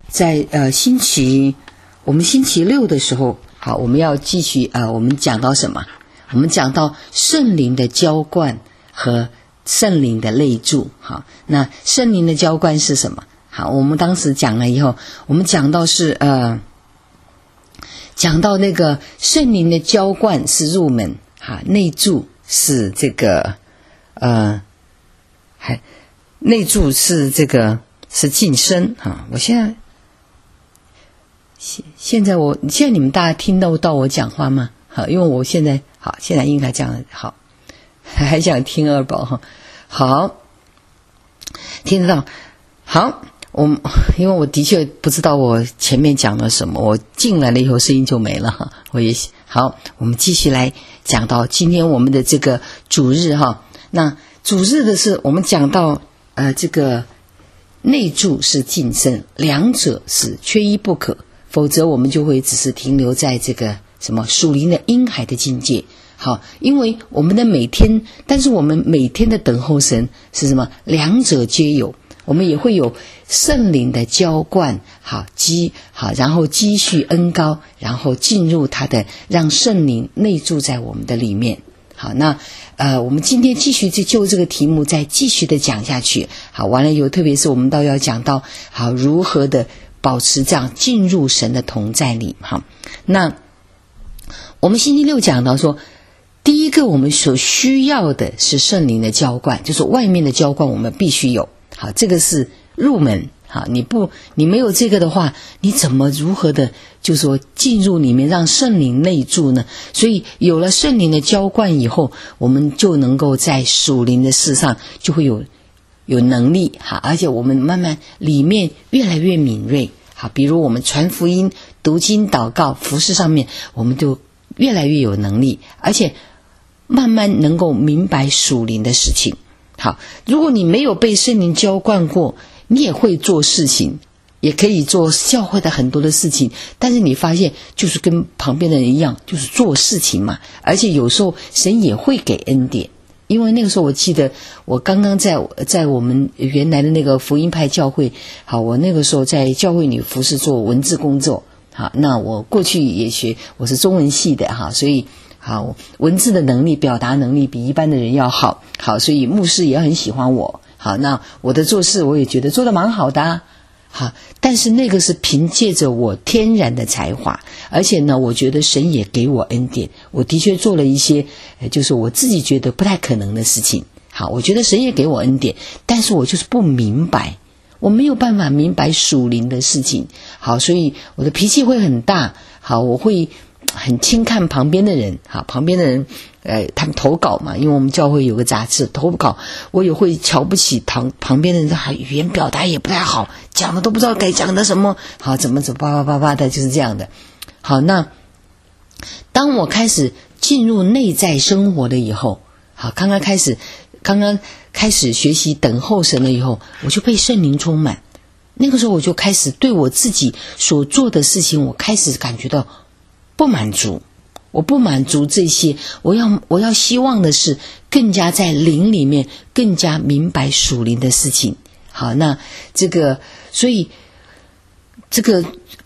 在我们星期六的时候，好，我们要继续我们讲到什么？我们讲到圣灵的浇灌和圣灵的内住。好，那圣灵的浇灌是什么？好，我们当时讲了以后，我们讲到是讲到那个圣灵的浇灌是入门，哈，内住是这个内住是这个是晋升哈。我现在你们大家听到我讲话吗？好，因为我现在应该讲好，还想听二宝哈。好，听得到。好，因为我的确不知道我前面讲了什么，我进来了以后声音就没了哈。好，我们继续来讲到今天我们的这个主日哈。那主日的是我们讲到这个内住是晋升，两者是缺一不可，否则我们就会只是停留在这个什么属灵的婴孩的境界。好，因为我们每天的等候神是什么？两者皆有，我们也会有圣灵的浇灌，然后积蓄恩膏，然后进入他的让圣灵内住在我们的里面。好，那我们今天继续就这个题目再继续的讲下去。好，完了以后，特别是我们要讲到好如何的保持这样进入神的同在里。好，那我们星期六讲到说，第一个我们所需要的是圣灵的浇灌，就是外面的浇灌我们必须有。好，这个是入门。好，你没有这个的话，你如何的就是说进入里面让圣灵内住呢？所以有了圣灵的浇灌以后，我们就能够在属灵的事上就会有能力。好，而且我们慢慢里面越来越敏锐。好，比如我们传福音、读经、祷告、服事上面，我们就越来越有能力，而且慢慢能够明白属灵的事情。好，如果你没有被圣灵浇灌过，你也会做事情，也可以做教会的很多的事情，但是你发现就是跟旁边的人一样，就是做事情嘛。而且有时候神也会给恩典，因为那个时候我记得我刚刚在我们原来的那个福音派教会，好，我那个时候在教会里服侍做文字工作。好，那我过去也我是中文系的哈，所以好文字的能力、表达能力比一般的人要好。好，所以牧师也很喜欢我。好，那我的做事我也觉得做得蛮好的啊。好，但是那个是凭借着我天然的才华，而且呢，我觉得神也给我恩典，我的确做了一些就是我自己觉得不太可能的事情。好，我觉得神也给我恩典，但是我就是不明白，我没有办法明白属灵的事情。好，所以我的脾气会很大。好，我会很轻看旁边的人。好，旁边的人他们投稿嘛，因为我们教会有个杂志投稿，我也会瞧不起旁边的人，还语言表达也不太好，讲的都不知道该讲的什么。好，怎么叭的，就是这样的。好，那当我开始进入内在生活了以后，好，刚刚开始学习等候神了以后，我就被圣灵充满。那个时候我就开始对我自己所做的事情，我开始感觉到不满足。我不满足这些，我要希望的是更加在灵里面更加明白属灵的事情。好，那所以这个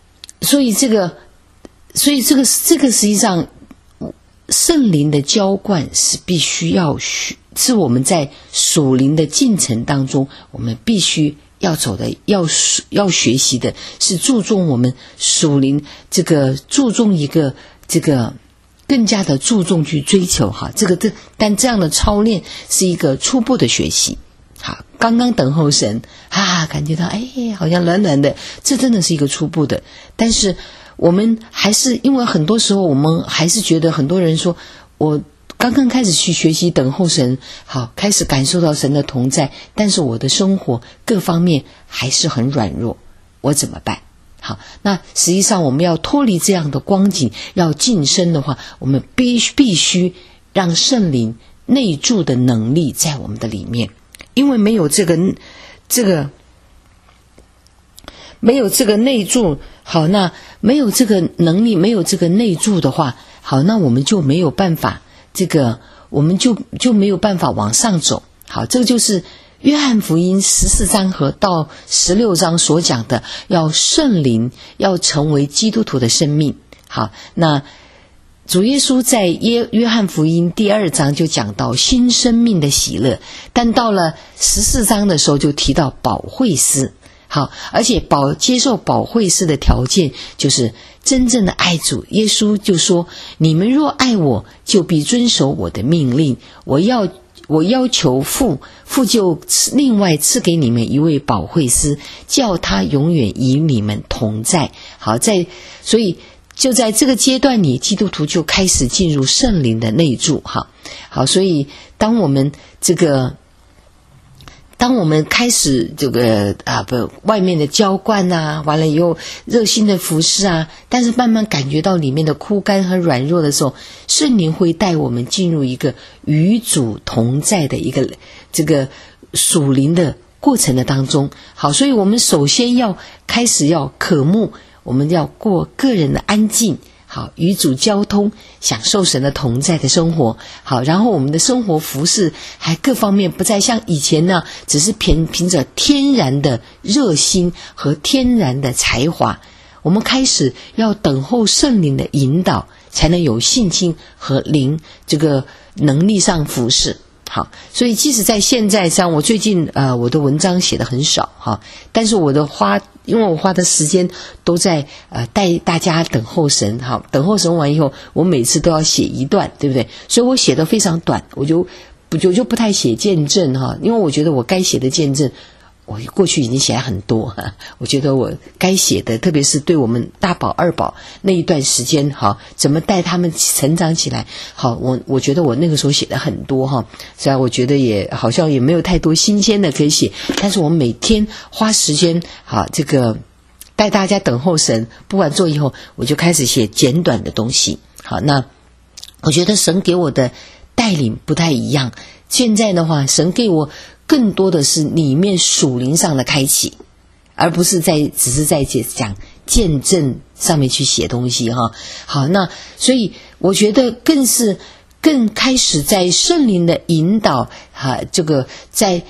实际上圣灵的浇灌是必须是我们在属灵的进程当中我们必须要走的，要学习的，是注重我们属灵注重一个更加的注重去追求哈，但这样的操练是一个初步的学习。好，刚刚等候神感觉到好像暖暖的，这真的是一个初步的。但是我们还是因为很多时候我们还是觉得很多人说我刚刚开始去学习等候神，好，开始感受到神的同在，但是我的生活各方面还是很软弱，我怎么办？好，那实际上我们要脱离这样的光景，要晋升的话，我们必须让圣灵内住的能力在我们的里面。因为没有这个内住，好，那没有这个能力，没有这个内住的话，好，那我们就没有办法我们就没有办法往上走。好，这个就是约翰福音14章和到16章所讲的，要圣灵要成为基督徒的生命。好，那主耶稣在约翰福音第2章就讲到新生命的喜乐，但到了14章的时候就提到保惠师。好，而且接受保惠师的条件就是真正的爱主。耶稣就说，你们若爱我，就必遵守我的命令。我要求父就另外赐给你们一位保惠师，叫他永远与你们同在。好，所以就在这个阶段里，基督徒就开始进入圣灵的内住。好，所以当我们开始外面的浇灌啊，完了以后热心的服侍啊，但是慢慢感觉到里面的枯干和软弱的时候，圣灵会带我们进入一个与主同在的一个这个属灵的过程的当中。好，所以我们首先要开始要渴慕，我们要过个人的安静，好，与主交通，享受神的同在的生活。好，然后我们的生活服事还各方面不再像以前呢，只是凭着天然的热心和天然的才华，我们开始要等候圣灵的引导，才能有信心和灵这个能力上服事。好，所以即使在现在上，我最近我的文章写得很少但是因为我花的时间都在带大家等候神。好，等候神完以后，我每次都要写一段，对不对？所以我写得非常短，我就不太写见证因为我觉得我该写的见证我过去已经写了很多我觉得我该写的，特别是对我们大宝二宝那一段时间，好，怎么带他们成长起来，好，我觉得我那个时候写的很多虽然我觉得也好像也没有太多新鲜的可以写，但是我每天花时间这个带大家等候神，布完座以后，我就开始写简短的东西。好，那我觉得神给我的带领不太一样，现在的话，神给我更多的是里面属灵上的开启，而不是只是在讲见证上面去写东西好，那所以我觉得更开始在圣灵的引导这个在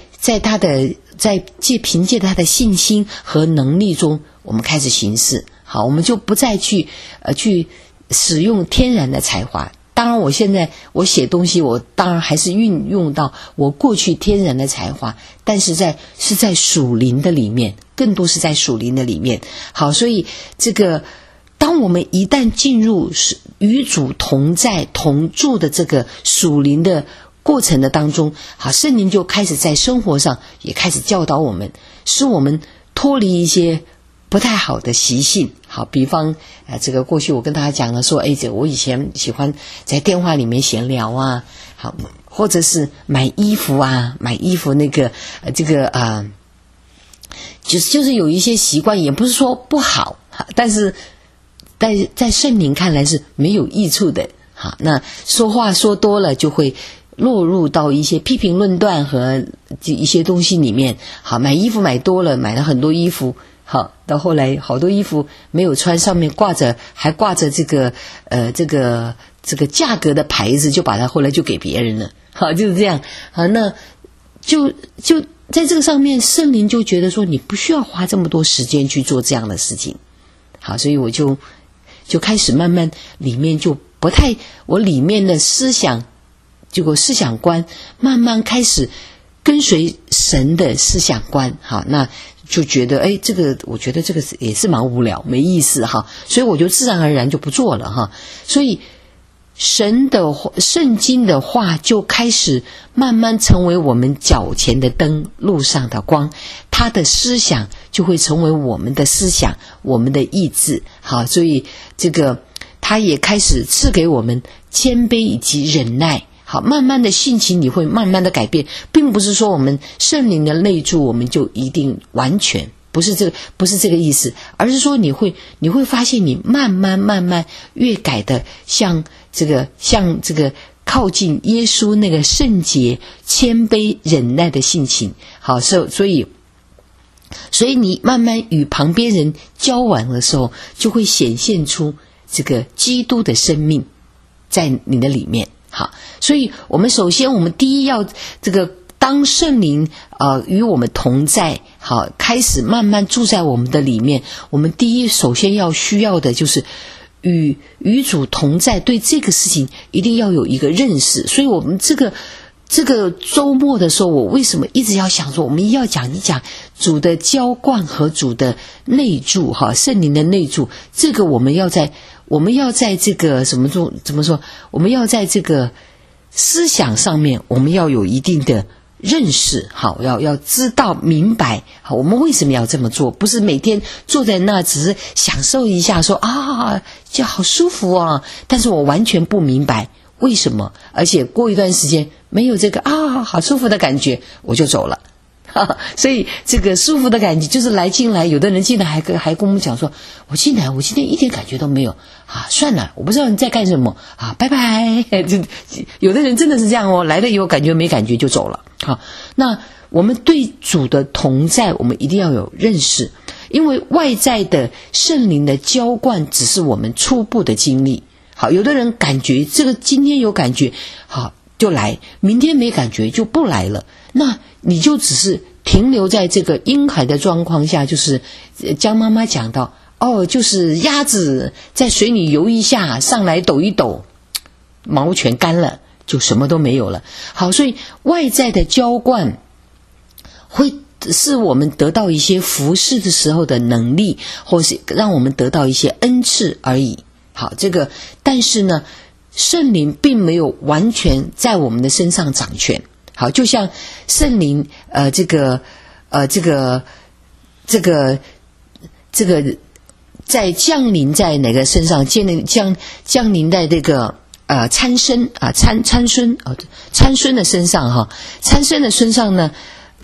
凭借他的信心和能力中，我们开始行事。好，我们就不再去使用天然的才华。当然我现在我写东西，我当然还是运用到我过去天然的才华，但是是在属灵的里面，更多是在属灵的里面。好，所以当我们一旦进入与主同在同住的这个属灵的过程的当中，好，圣灵就开始在生活上也开始教导我们，使我们脱离一些不太好的习性。好，比方过去我跟大家讲了说，我以前喜欢在电话里面闲聊好，或者是买衣服那个就是有一些习惯，也不是说不好，但是在圣灵看来是没有益处的。好，那说话说多了就会落入到一些批评论断和一些东西里面。好，买衣服买多了，买了很多衣服，好，到后来好多衣服没有穿，上面还挂着这个价格的牌子，就把它后来就给别人了。好，就是这样。好，那就在这个上面，圣灵就觉得说你不需要花这么多时间去做这样的事情。好，所以我就开始慢慢里面就不太，我里面的思想观慢慢开始跟随神的思想观。好，那就觉得我觉得这个也是蛮无聊没意思所以我就自然而然就不做了所以圣经的话就开始慢慢成为我们脚前的灯，路上的光，他的思想就会成为我们的思想，我们的意志。好，所以他也开始赐给我们谦卑以及忍耐。好，慢慢的性情你会慢慢的改变，并不是说我们圣灵的内住我们就一定完全，不是这个意思，而是说你会发现你慢慢越改的像这个靠近耶稣那个圣洁、谦卑、忍耐的性情。好，所以你慢慢与旁边人交往的时候，就会显现出这个基督的生命在你的里面。好，所以我们首先第一要当圣灵与我们同在，好，开始慢慢住在我们的里面，我们第一首先需要的就是与主同在，对这个事情一定要有一个认识。所以我们这个周末的时候，我为什么一直要想说我们要讲一讲主的浇灌和主的内住哈，圣灵的内住，这个我们要在这个怎么说，我们要在这个思想上面我们要有一定的认识，好，要知道明白，好，我们为什么要这么做？不是每天坐在那只是享受一下说就好舒服啊，但是我完全不明白为什么，而且过一段时间没有这个好舒服的感觉，我就走了。所以这个舒服的感觉就是进来，有的人进来还跟我们讲说，我进来我今天一点感觉都没有算了，我不知道你在干什么拜拜。有的人真的是这样哦，来了以后感觉没感觉就走了。好，那我们对主的同在我们一定要有认识，因为外在的圣灵的浇灌只是我们初步的经历。好，有的人感觉这个今天有感觉好就来，明天没感觉就不来了，那你就只是停留在这个婴孩的状况下，就是江妈妈讲到就是鸭子在水里游一下，上来抖一抖，毛全干了，就什么都没有了。好，所以外在的浇灌会是我们得到一些服事的时候的能力，或是让我们得到一些恩赐而已。好，但是呢，圣灵并没有完全在我们的身上掌权。好，就像圣灵在降临在哪个身上，降临在这个参孙的身上参孙的身上呢，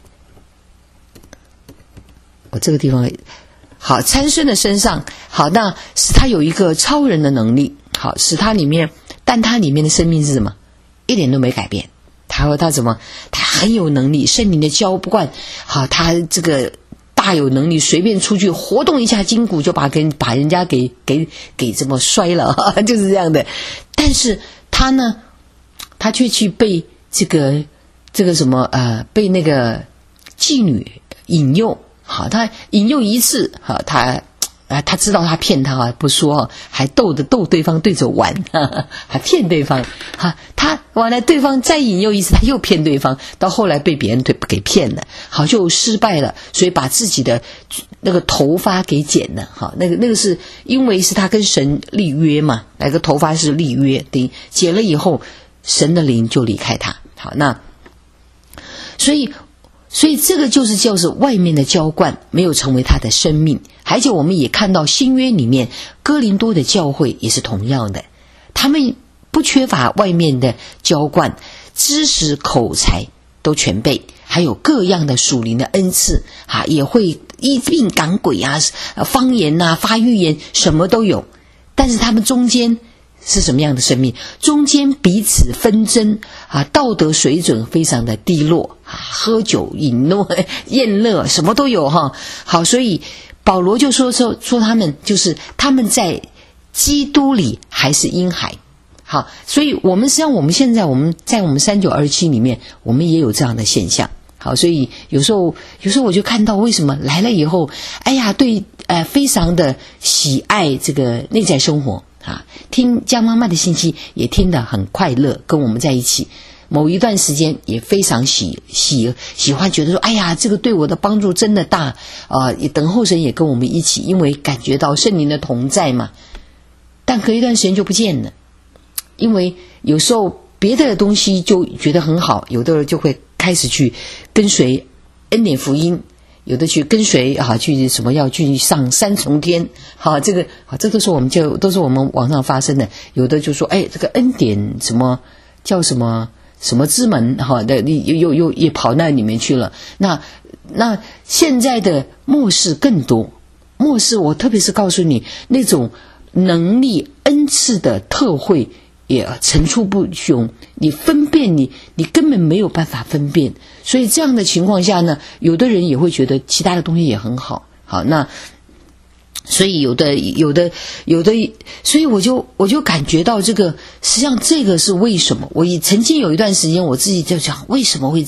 我这个地方好，参孙的身上好，那使他有一个超人的能力，好，使他里面，但他里面的生命是什么？一点都没改变。他很有能力，圣灵的浇灌，好，他这个大有能力，随便出去活动一下筋骨就把人家给这么摔了，就是这样的。但是他呢，他却去被这个被那个妓女引诱，好，他引诱一次，好，他知道他骗他不说，还逗对方对着玩，还骗对方，他完了，对方再引诱一次，他又骗对方，到后来被别人给骗了，好，就失败了，所以把自己的那个头发给剪了，好，那个是因为是他跟神立约嘛，那个头发是立约的，剪了以后，神的灵就离开他，好，那所以这个就是外面的浇灌没有成为他的生命。而且我们也看到新约里面哥林多的教会也是同样的，他们不缺乏外面的浇灌，知识口才都全备，还有各样的属灵的恩赐也会医病赶鬼方言发预言什么都有。但是他们中间是什么样的生命？中间彼此纷争道德水准非常的低落喝酒饮乐宴乐什么都有好，所以保罗就说他们就是他们在基督里还是婴孩。好，所以我们实际上我们现在在我们3927里面，我们也有这样的现象。好，所以有时候我就看到为什么来了以后，对非常的喜爱这个内在生活听江妈妈的信息也听得很快乐，跟我们在一起。某一段时间也非常喜欢，觉得说这个对我的帮助真的大也等候神也跟我们一起，因为感觉到圣灵的同在嘛。但隔一段时间就不见了，因为有时候别的东西就觉得很好，有的人就会开始去跟随恩典福音，有的去跟随去什么要去上三重天这都是我们网上发生的。有的就说这个恩典什么叫什么之门又也跑那里面去了。那现在的末世更多，末世我特别是告诉你，那种能力恩赐的特会也层出不穷，你分辨你根本没有办法分辨。所以这样的情况下呢，有的人也会觉得其他的东西也很好，那所以有的，所以我就感觉到实际上这个是为什么。我也曾经有一段时间我自己就想，为什么会这样？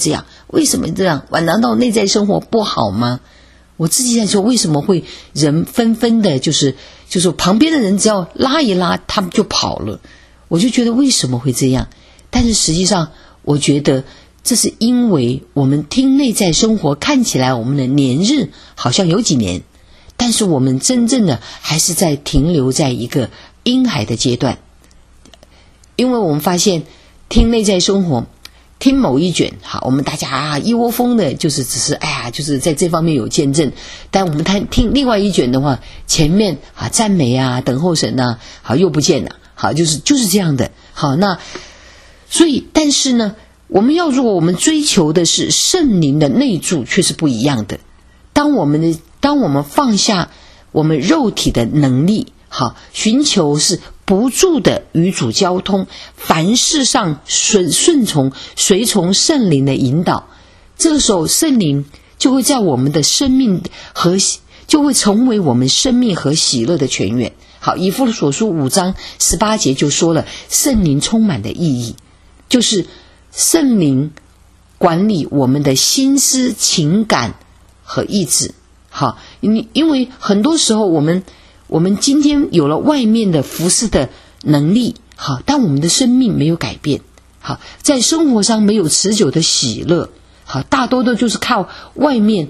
为什么这样？难道内在生活不好吗？我自己在说，为什么会人纷纷的，就是旁边的人只要拉一拉，他们就跑了。我就觉得为什么会这样？但是实际上，我觉得这是因为我们听内在生活，看起来我们的年日好像有几年，但是我们真正的还是在停留在一个婴孩的阶段。因为我们发现听内在生活，听某一卷，好，我们大家一窝蜂的，就是只是就是在这方面有见证。但我们听另外一卷的话，前面赞美等候神好又不见了，好就是这样的。好，那所以但是呢，如果我们追求的是圣灵的内住，却是不一样的。当我们放下我们肉体的能力，好，寻求是不住的与主交通，凡事上顺从随从圣灵的引导，这个时候圣灵就会在我们的生命就会成为我们生命和喜乐的泉源。好，以弗所书5章18节就说了，圣灵充满的意义就是圣灵管理我们的心思情感和意志。好，因为很多时候我们今天有了外面的服侍的能力，好，但我们的生命没有改变，好，在生活上没有持久的喜乐，好，大多的就是靠外面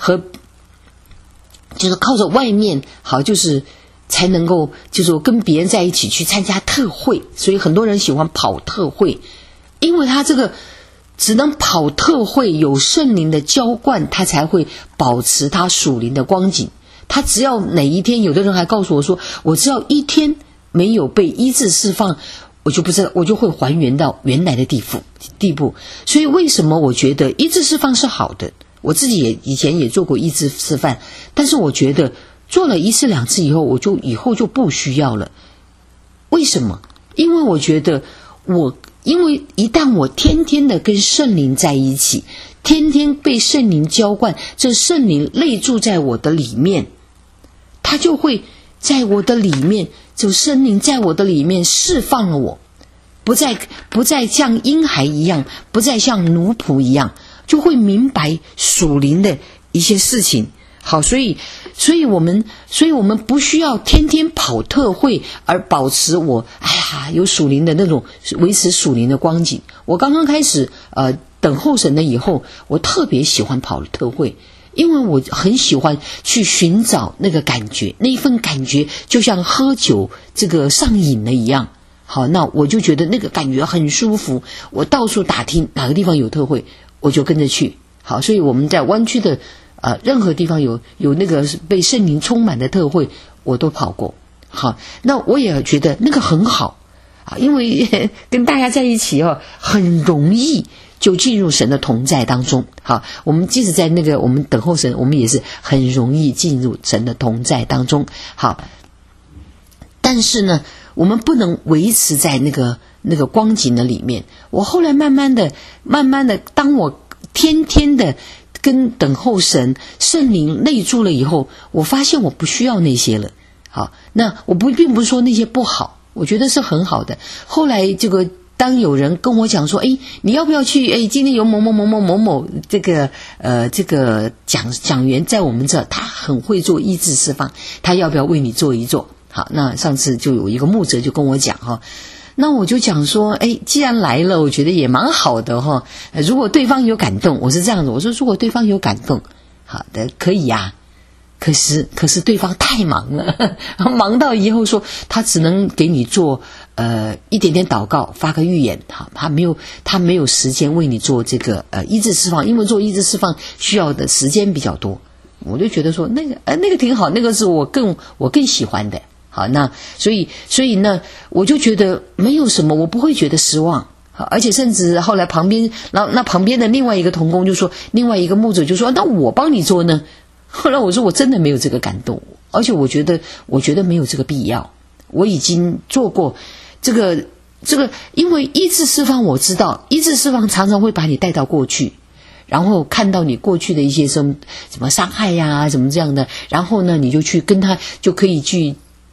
就是靠着外面，好，就是才能够就是跟别人在一起去参加特会。所以很多人喜欢跑特会，因为他这个只能跑特会，有圣灵的浇灌，他才会保持他属灵的光景。他只要哪一天，有的人还告诉我说，我只要一天没有被医治释放，我就不知道，我就会还原到原来的地步。所以为什么我觉得医治释放是好的？我自己以前也做过医治示范，但是我觉得做了1次2次以后，以后就不需要了。为什么？因为我觉得因为一旦我天天的跟圣灵在一起，天天被圣灵浇灌，这圣灵内住在我的里面，他就会在我的里面，就圣灵在我的里面释放了我，不再像婴孩一样，不再像奴仆一样，就会明白属灵的一些事情。好，所以我们不需要天天跑特会而保持有属灵的那种维持属灵的光景。我刚刚开始等候神了以后，我特别喜欢跑特会，因为我很喜欢去寻找那个感觉，那一份感觉就像喝酒这个上瘾了一样。好，那我就觉得那个感觉很舒服，我到处打听哪个地方有特会，我就跟着去。好，所以我们在湾区的任何地方有那个被圣灵充满的特会，我都跑过。好，那我也觉得那个很好因为跟大家在一起很容易就进入神的同在当中。好，我们即使在我们等候神，我们也是很容易进入神的同在当中。好，但是呢，我们不能维持在那个光景的里面。我后来慢慢的，当我天天的跟等候神圣灵内住了以后，我发现我不需要那些了。好，那我并不是说那些不好，我觉得是很好的。后来当有人跟我讲说，你要不要去？今天有某这个讲员在我们这，他很会做医治释放，他要不要为你做一做？好，那上次就有一个牧者就跟我讲那我就讲说，既然来了，我觉得也蛮好的如果对方有感动，我是这样子，我说如果对方有感动，好的，可以呀。可是对方太忙了，忙到以后说他只能给你做一点点祷告，发个预言，好，他没有时间为你做这个医治释放，因为做医治释放需要的时间比较多。我就觉得说那个挺好，那个是我更喜欢的。好，那所以呢，我就觉得没有什么，我不会觉得失望。好，而且甚至后来旁边的另外一个同工就说，另外一个牧者就说，那我帮你做呢？后来我说我真的没有这个感动，而且我觉得没有这个必要。我已经做过这个，因为医治释放，我知道医治释放常常会把你带到过去，然后看到你过去的一些什么伤害呀，什么这样的，然后呢，你就去跟他就可以去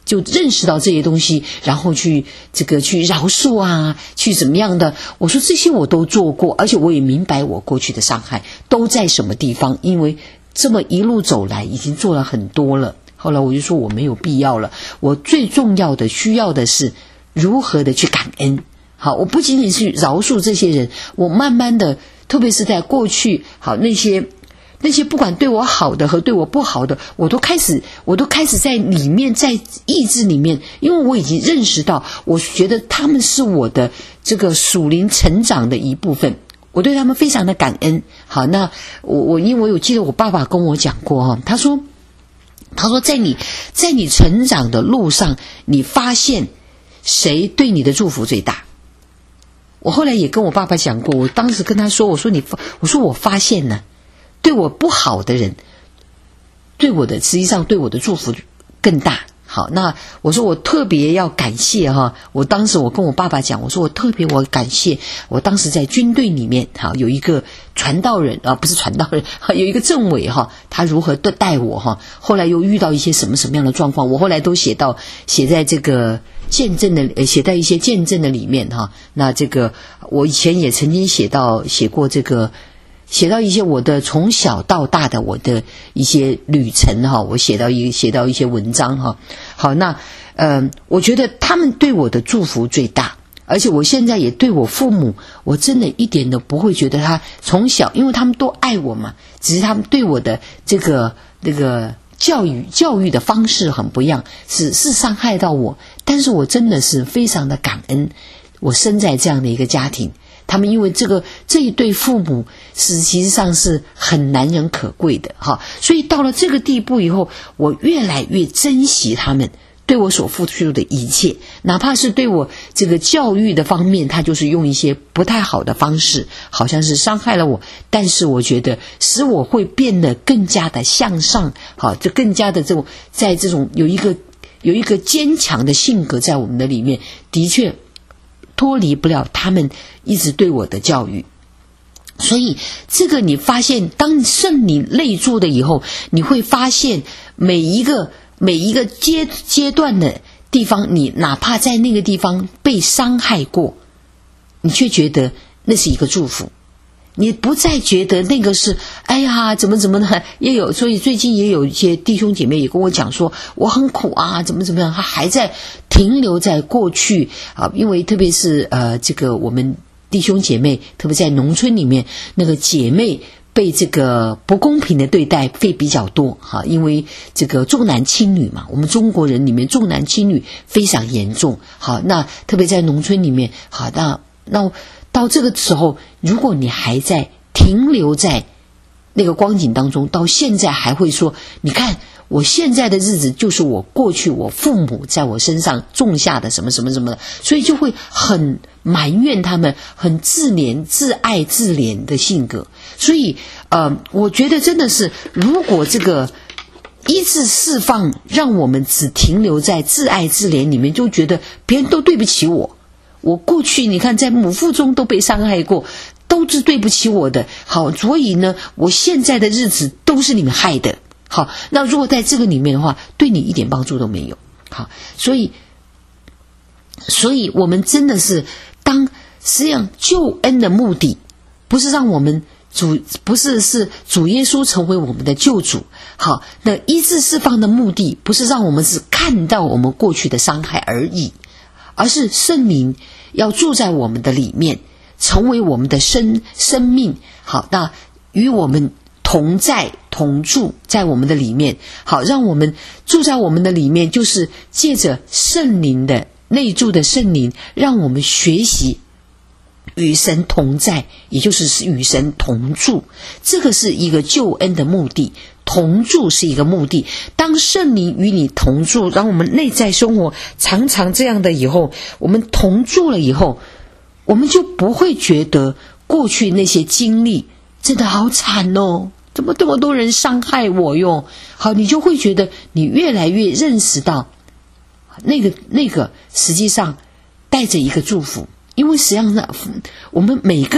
就认识到这些东西，然后去饶恕啊，去怎么样的。我说这些我都做过，而且我也明白我过去的伤害都在什么地方，因为这么一路走来已经做了很多了。后来我就说我没有必要了，我最重要的需要的是如何的去感恩。好，我不仅仅是饶恕这些人，我慢慢的，特别是在过去，好那些不管对我好的和对我不好的，我都开始在里面，在意志里面，因为我已经认识到，我觉得他们是我的这个属灵成长的一部分，我对他们非常的感恩。好，那因为我有记得我爸爸跟我讲过哈，他说在你成长的路上，你发现谁对你的祝福最大。我后来也跟我爸爸讲过，我当时跟他说，我说我发现呢，对我不好的人，实际上对我的祝福更大。好，那我说我特别要感谢哈，当时我跟我爸爸讲，我说我感谢我当时在军队里面，好有一个传道人不是传道人，有一个政委哈，他如何对待我哈，后来又遇到一些什么样的状况，我后来都写在这个见证的写在一些见证的里面哈。那这个我以前也曾经写过这个。写到一些我的从小到大的我的一些旅程哈，我写到一些文章哈。好，那我觉得他们对我的祝福最大，而且我现在也对我父母，我真的一点都不会觉得他从小，因为他们都爱我嘛，只是他们对我的这个教育的方式很不一样，是伤害到我，但是我真的是非常的感恩，我生在这样的一个家庭。他们因为这一对父母是其实上是很难能可贵的哈，所以到了这个地步以后，我越来越珍惜他们对我所付出的一切，哪怕是对我这个教育的方面，他就是用一些不太好的方式，好像是伤害了我，但是我觉得使我会变得更加的向上，好，就更加的在这种有一个坚强的性格在我们的里面，的确脱离不了他们一直对我的教育。所以这个你发现，当圣灵内住的以后，你会发现每一个阶段的地方，你哪怕在那个地方被伤害过，你却觉得那是一个祝福，你不再觉得那个是哎呀怎么的，也有，所以最近也有一些弟兄姐妹也跟我讲说，我很苦啊，怎么样，他还在停留在过去啊，因为特别是这个我们弟兄姐妹，特别在农村里面，那个姐妹被这个不公平的对待会比较多哈，因为这个重男轻女嘛，我们中国人里面重男轻女非常严重。好，那特别在农村里面，好，那到这个时候，如果你还在停留在那个光景当中，到现在还会说，你看我现在的日子就是我过去我父母在我身上种下的什么什么什么的，所以就会很埋怨他们，很自怜、自爱、自怜的性格。所以我觉得真的是，如果这个医治释放让我们只停留在自爱自怜里面，就觉得别人都对不起我过去你看在母腹中都被伤害过，都是对不起我的，好，所以呢我现在的日子都是你们害的。好，那如果在这个里面的话，对你一点帮助都没有。好，所以我们真的是实际上救恩的目的不是让我们是主耶稣成为我们的救主。好，那医治释放的目的不是让我们只看到我们过去的伤害而已，而是圣灵要住在我们的里面，成为我们的生命。好，那与我们同在同住在我们的里面。好，让我们住在我们的里面，就是借着圣灵的内住的圣灵，让我们学习与神同在，也就是与神同住。这个是一个救恩的目的，同住是一个目的。当圣灵与你同住，让我们内在生活常常这样的以后，我们同住了以后，我们就不会觉得过去那些经历真的好惨哦，怎么这么多人伤害我哟。好，你就会觉得你越来越认识到那个实际上带着一个祝福。因为实际上我们每个人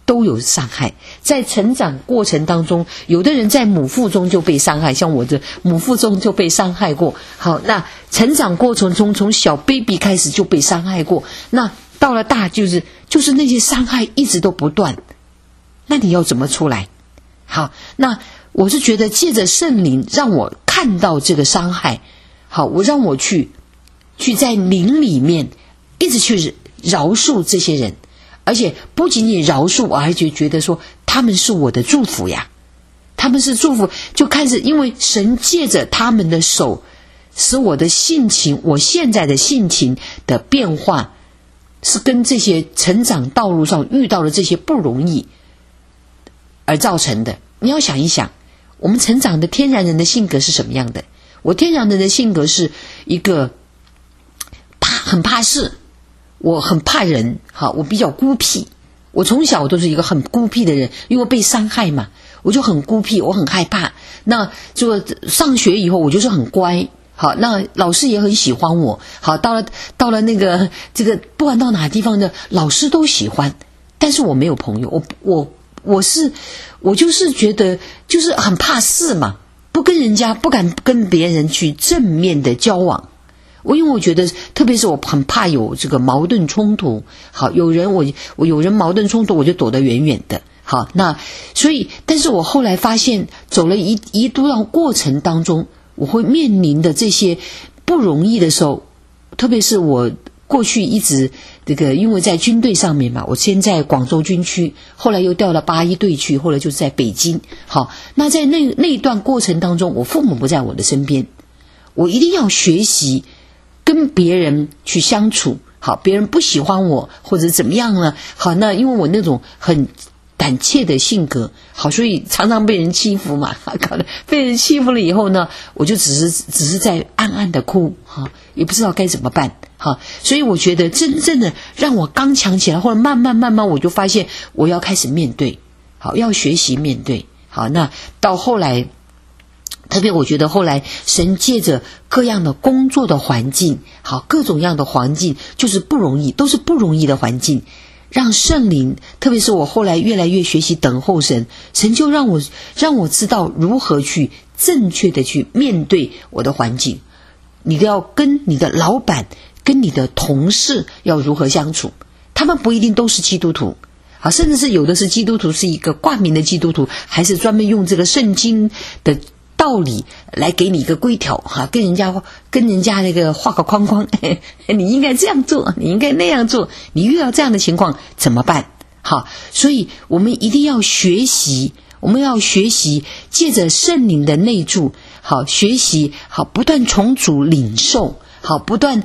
都有伤害。在成长过程当中，有的人在母腹中就被伤害，像我的母腹中就被伤害过。好，那成长过程中从小 baby 开始就被伤害过，那到了大就是那些伤害一直都不断，那你要怎么出来？好，那我是觉得借着圣灵让我看到这个伤害，好，让我去在灵里面一直去饶恕这些人，而且不仅仅饶恕，我还觉得说他们是我的祝福呀，他们是祝福，就开始因为神借着他们的手，使我的性情，我现在的性情的变化，是跟这些成长道路上遇到的这些不容易而造成的。你要想一想，我们成长的天然人的性格是什么样的？我天然人的性格是一个很怕事，我很怕人，好，我比较孤僻，我从小都是一个很孤僻的人，因为被伤害嘛，我就很孤僻，我很害怕。那就上学以后我就是很乖，好，那老师也很喜欢我，好，到了那个这个不管到哪地方的老师都喜欢，但是我没有朋友，我就是觉得就是很怕事嘛，不敢跟别人去正面的交往。因为我觉得特别是我很怕有这个矛盾冲突，好，我有人矛盾冲突我就躲得远远的，好，那所以但是我后来发现走了一段过程当中，我会面临的这些不容易的时候，特别是我过去一直这个因为在军队上面嘛，我先在广州军区，后来又调到81队去，后来就是在北京，好，那在那一段过程当中，我父母不在我的身边，我一定要学习跟别人去相处，好，别人不喜欢我或者怎么样呢？好，那因为我那种很胆怯的性格，好，所以常常被人欺负嘛，搞得被人欺负了以后呢，我就只是在暗暗的哭，好，也不知道该怎么办，好，所以我觉得真正的让我刚强起来，或者慢慢我就发现我要开始面对，好，要学习面对，好，那到后来。特别我觉得后来神借着各样的工作的环境，好，各种样的环境就是不容易，都是不容易的环境，让圣灵，特别是我后来越来越学习等候神，神就让我知道如何去正确的去面对我的环境。你都要跟你的老板跟你的同事要如何相处，他们不一定都是基督徒，好，甚至是有的是基督徒，是一个挂名的基督徒，还是专门用这个圣经的道理来给你一个规条，哈，跟人家那个画个框框，你应该这样做，你应该那样做，你遇到这样的情况怎么办？好，所以我们一定要学习，借着圣灵的内住，好，学习，好，不断从主领受，好，不断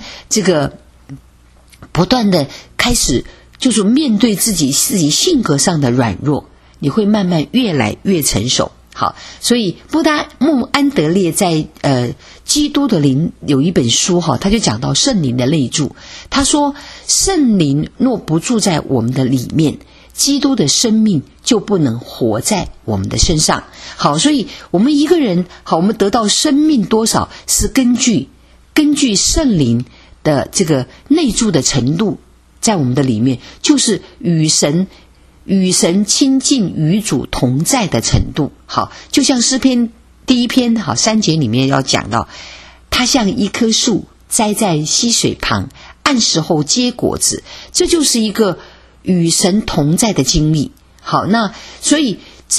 的开始就是面对自己性格上的软弱，你会慢慢越来越成熟。好，所以穆安德烈在基督的灵有一本书哈，他就讲到圣灵的内住。他说，圣灵若不住在我们的里面，基督的生命就不能活在我们的身上。好，所以我们一个人，好，我们得到生命多少是根据圣灵的这个内住的程度，在我们的里面，就是与神亲近，与主同在的程度。好，就像诗篇第1篇好3节里面要讲到，他像一棵树栽在溪水旁，按时候结果子，这就是一个与神同在的经历。好，那所以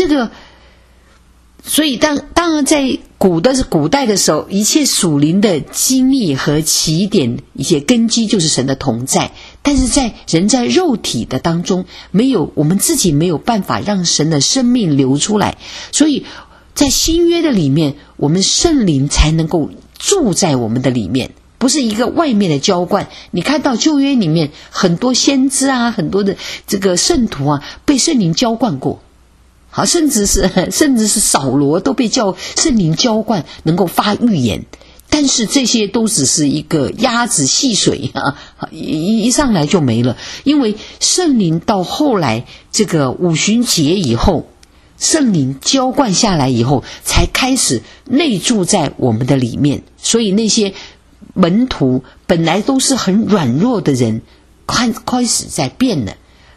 当然在古代的时候，一切属灵的经历和起点，一些根基就是神的同在。但是在人在肉体的当中，我们自己没有办法让神的生命流出来，所以在新约的里面，我们圣灵才能够住在我们的里面，不是一个外面的浇灌。你看到旧约里面很多先知啊，很多的这个圣徒啊，被圣灵浇灌过。好，甚至是扫罗都被圣灵浇灌，能够发预言。但是这些都只是一个鸭子戏水啊，一上来就没了。因为圣灵到后来这个五旬节以后，圣灵浇灌下来以后，才开始内住在我们的里面。所以那些门徒本来都是很软弱的人，开始在变了。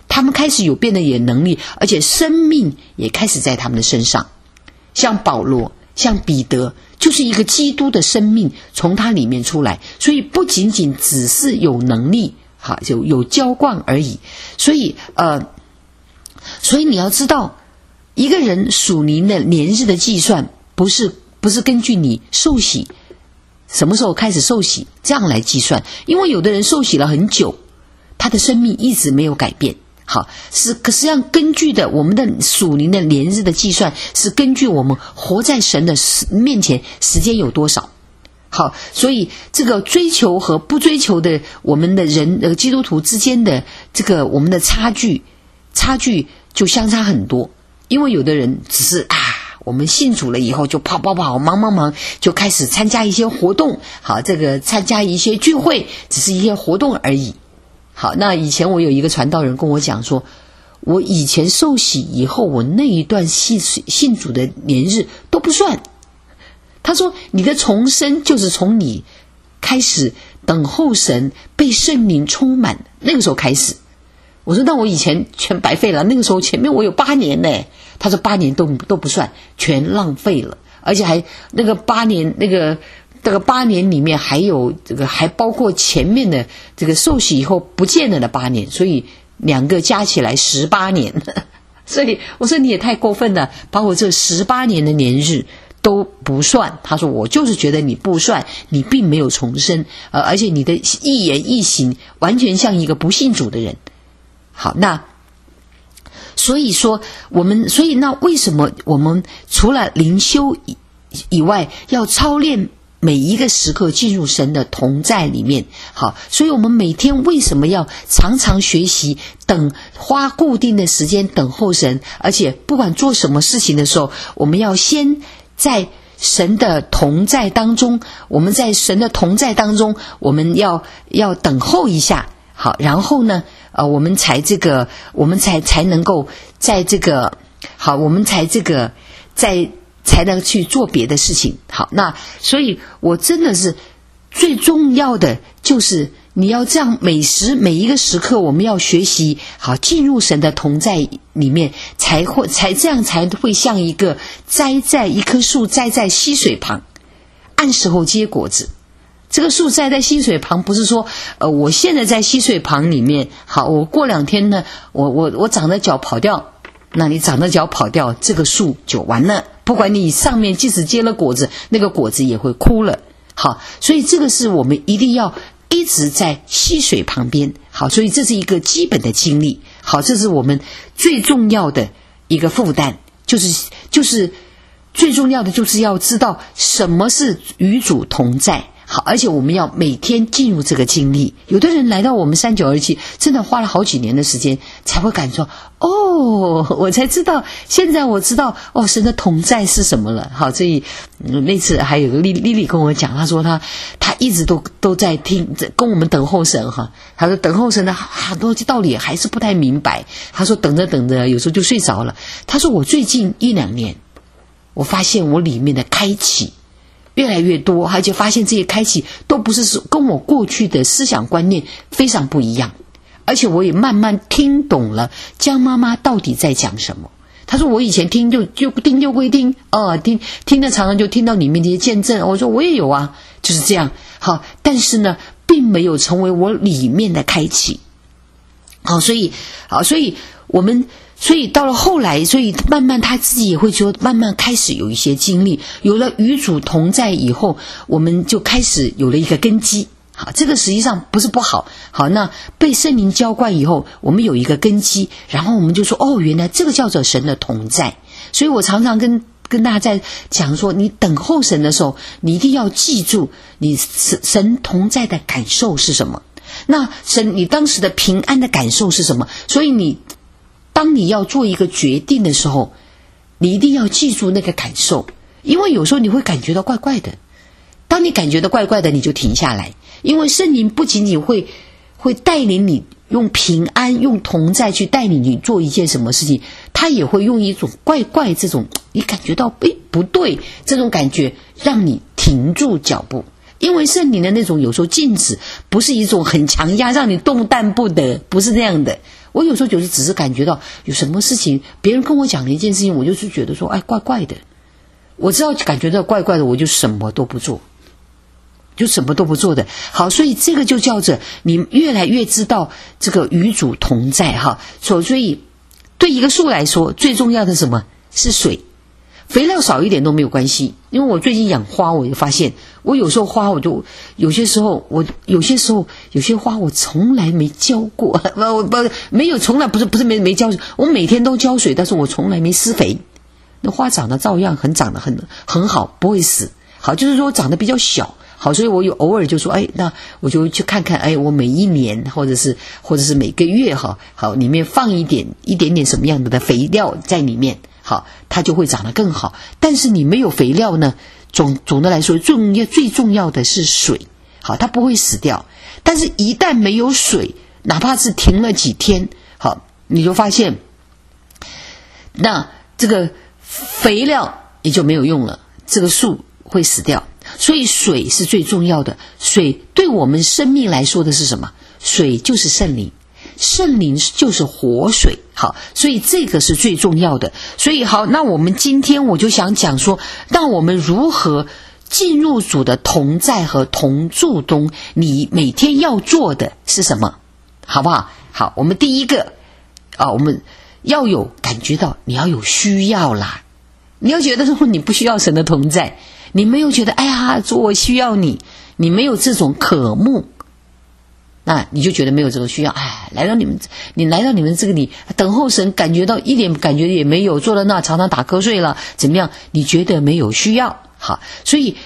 他们开始有变得有能力，而且生命也开始在他们的身上。像保罗，像彼得，就是一个基督的生命从他里面出来，所以不仅仅只是有能力，好，就有浇灌而已。所以你要知道，一个人属灵的年日的计算，不是根据你受洗什么时候开始受洗这样来计算，因为有的人受洗了很久，他的生命一直没有改变。好，可实际上根据的我们的属灵的年日的计算，是根据我们活在神的面前时间有多少。好，所以这个追求和不追求的我们的人基督徒之间的这个我们的差距就相差很多。因为有的人只是我们信主了以后就跑忙，就开始参加一些活动，好，这个参加一些聚会，只是一些活动而已。好，那以前我有一个传道人跟我讲说，我以前受洗以后，我那一段信主的年日都不算。他说你的重生就是从你开始等候神被圣灵充满那个时候开始。我说那我以前全白费了，那个时候前面我有8年呢。他说8年都不算，全浪费了，而且还那个8年这个8年里面还有这个还包括前面的这个受洗以后不见了的8年，所以2个加起来18年。所以我说你也太过分了，把我这18年的年日都不算。他说我就是觉得你不算，你并没有重生，而且你的一言一行完全像一个不信主的人。好，那所以那为什么我们除了灵修以外，要操练每一个时刻进入神的同在里面？好，所以我们每天为什么要常常学习，花固定的时间等候神，而且不管做什么事情的时候，我们要先在神的同在当中，我们在神的同在当中，我们要等候一下。好，然后呢我们才能够在这个好，我们才能去做别的事情。好，那所以我真的是最重要的就是你要这样每一个时刻我们要学习好进入神的同在里面，才这样才会像一个一棵树栽在溪水旁，按时候结果子。这个树栽在溪水旁，不是说我现在在溪水旁里面，好，我过2天呢我长着脚跑掉，那你长着脚跑掉，这个树就完了，不管你上面即使结了果子，那个果子也会枯了。好，所以这个是我们一定要一直在溪水旁边。好，所以这是一个基本的经历。好，这是我们最重要的一个负担，就是最重要的就是要知道什么是与主同在。好，而且我们要每天进入这个经历。有的人来到我们3927，真的花了好几年的时间才会感受，我才知道，现在我知道神的同在是什么了。好，所以那次还有个丽丽跟我讲，她说她一直都在听，跟我们等候神哈。她说等候神的很多道理还是不太明白。她说等着有时候就睡着了。她说我最近1-2年，我发现我里面的开启越来越多，而且发现这些开启都不是跟我过去的思想观念非常不一样，而且我也慢慢听懂了江妈妈到底在讲什么。她说我以前听就听就归听，听的常常就听到里面这些见证。我说我也有啊，就是这样。好，但是呢并没有成为我里面的开启。好，所以到了后来，所以慢慢他自己也会说，慢慢开始有一些经历，有了与主同在以后，我们就开始有了一个根基。好，这个实际上不是不好。好，那被圣灵浇灌以后，我们有一个根基，然后我们就说原来这个叫做神的同在。所以我常常跟大家在讲说，你等候神的时候，你一定要记住你神同在的感受是什么，那你当时的平安的感受是什么。所以当你要做一个决定的时候，你一定要记住那个感受，因为有时候你会感觉到怪怪的。当你感觉到怪怪的，你就停下来，因为圣灵不仅仅会带领你用平安用同在去带领你做一件什么事情，他也会用一种怪这种你感觉到不对这种感觉让你停住脚步。因为圣灵的那种有时候禁止不是一种很强压让你动弹不得，不是这样的。 我有时候就是只是感觉到有什么事情，别人跟我讲的一件事情，我就是觉得说，哎，怪怪的。我知道感觉到怪怪的，我就什么都不做，就什么都不做的。好，所以这个就叫着你越来越知道这个与主同在哈。所以对一个树来说，最重要的什么是水？肥料少一点都没有关系，因为我最近养花，我就发现，我有时候花，我就有些时候有些花我从来没浇过，没有，从来不是没浇水，我每天都浇水，但是我从来没施肥，那花长得照样长得很好，不会死。好，就是说长得比较小。好，所以我有偶尔就说，哎，那我就去看看，哎，我每一年或者是每个月哈，好，里面放一点点什么样的肥料在里面。好，它就会长得更好。但是你没有肥料呢，总的来说，最重要的是水。好，它不会死掉。但是一旦没有水，哪怕是停了几天，好，你就发现，那这个肥料也就没有用了，这个树会死掉。所以水是最重要的。水对我们生命来说的是什么？水就是圣灵。圣灵就是活水。好，所以这个是最重要的。所以好，那我们今天我就想讲说，让我们如何进入主的同在和同住中，你每天要做的是什么，好不好？好，我们第一个我们要有感觉到你要有需要啦，你要觉得说你不需要神的同在，你没有觉得哎呀主我需要你，你没有这种渴慕，那你就觉得没有这个需要。哎，你来到你们这个里等候神，感觉到一点感觉也没有，坐在那常常打瞌睡了，怎么样？你觉得没有需要。好，所以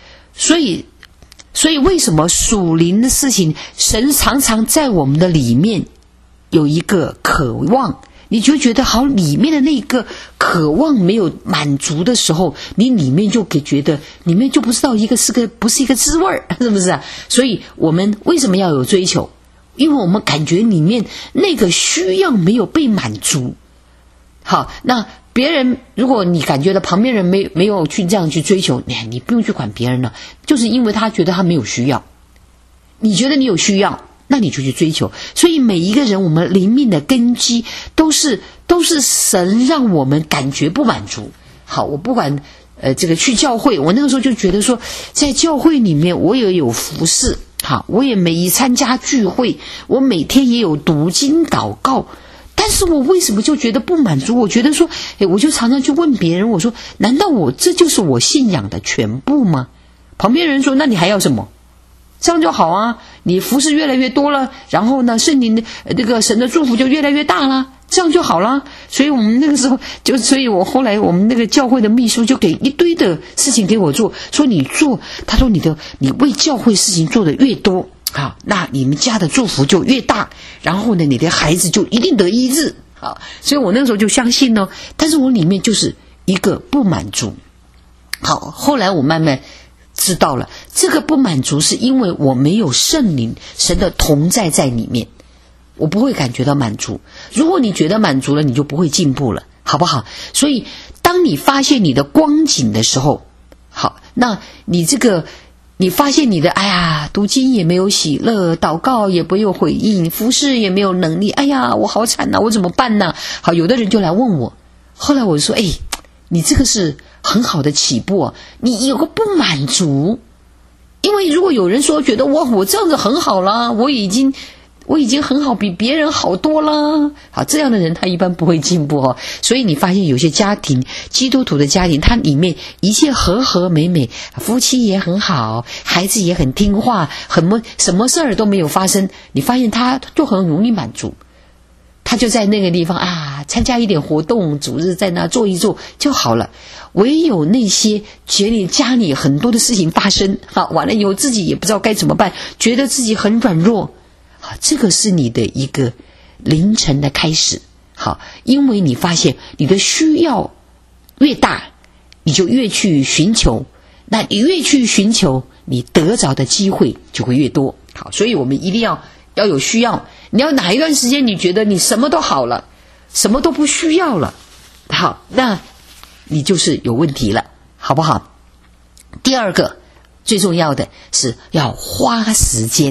为什么属灵的事情，神常常在我们的里面有一个渴望，你就觉得好，里面的那个渴望没有满足的时候，你里面就觉得里面就不知道不是一个滋味，是不是啊？所以我们为什么要有追求？因为我们感觉里面那个需要没有被满足。好，那别人如果你感觉到旁边人没有去这样去追求，你不用去管别人了，就是因为他觉得他没有需要，你觉得你有需要，那你就去追求。所以每一个人，我们灵命的根基都是神让我们感觉不满足。好，我不管这个去教会，我那个时候就觉得说，在教会里面我也有服侍，好，我也每一参加聚会，我每天也有读经祷告，但是我为什么就觉得不满足？我觉得说，我就常常去问别人，我说难道这就是我信仰的全部吗？旁边人说那你还要什么？这样就好啊，你服事越来越多了，然后呢圣灵的这个神的祝福就越来越大了，这样就好了。所以我们那个时候所以我后来我们那个教会的秘书就给一堆的事情给我做，说你做，他说你为教会事情做的越多，好，那你们家的祝福就越大，然后呢你的孩子就一定得医治。好，所以我那个时候就相信呢，但是我里面就是一个不满足。好，后来我慢慢知道了，这个不满足是因为我没有圣灵神的同在在里面，我不会感觉到满足。如果你觉得满足了，你就不会进步了，好不好？所以当你发现你的光景的时候，好，那你发现你的哎呀读经也没有喜乐，祷告也没有回应，服事也没有能力，哎呀我好惨啊，我怎么办呢？好，有的人就来问我，后来我说你这个是很好的起步啊，你有个不满足。因为如果有人说觉得我这样子很好啦，我已经很好，比别人好多啦，好，这样的人他一般不会进步哦。所以你发现有些家庭，基督徒的家庭，他里面一切和和美美，夫妻也很好，孩子也很听话，什么事儿都没有发生，你发现他就很容易满足，他就在那个地方参加一点活动，主日在那坐一坐就好了。唯有那些觉得家里很多的事情发生，完了以后自己也不知道该怎么办，觉得自己很软弱，这个是你的一个凌晨的开始。好，因为你发现你的需要越大，你就越去寻求，那你越去寻求，你得着的机会就会越多。好，所以我们一定要有需要。你要哪一段时间你觉得你什么都好了，什么都不需要了，好，那你就是有问题了，好不好？第二个最重要的是要花时间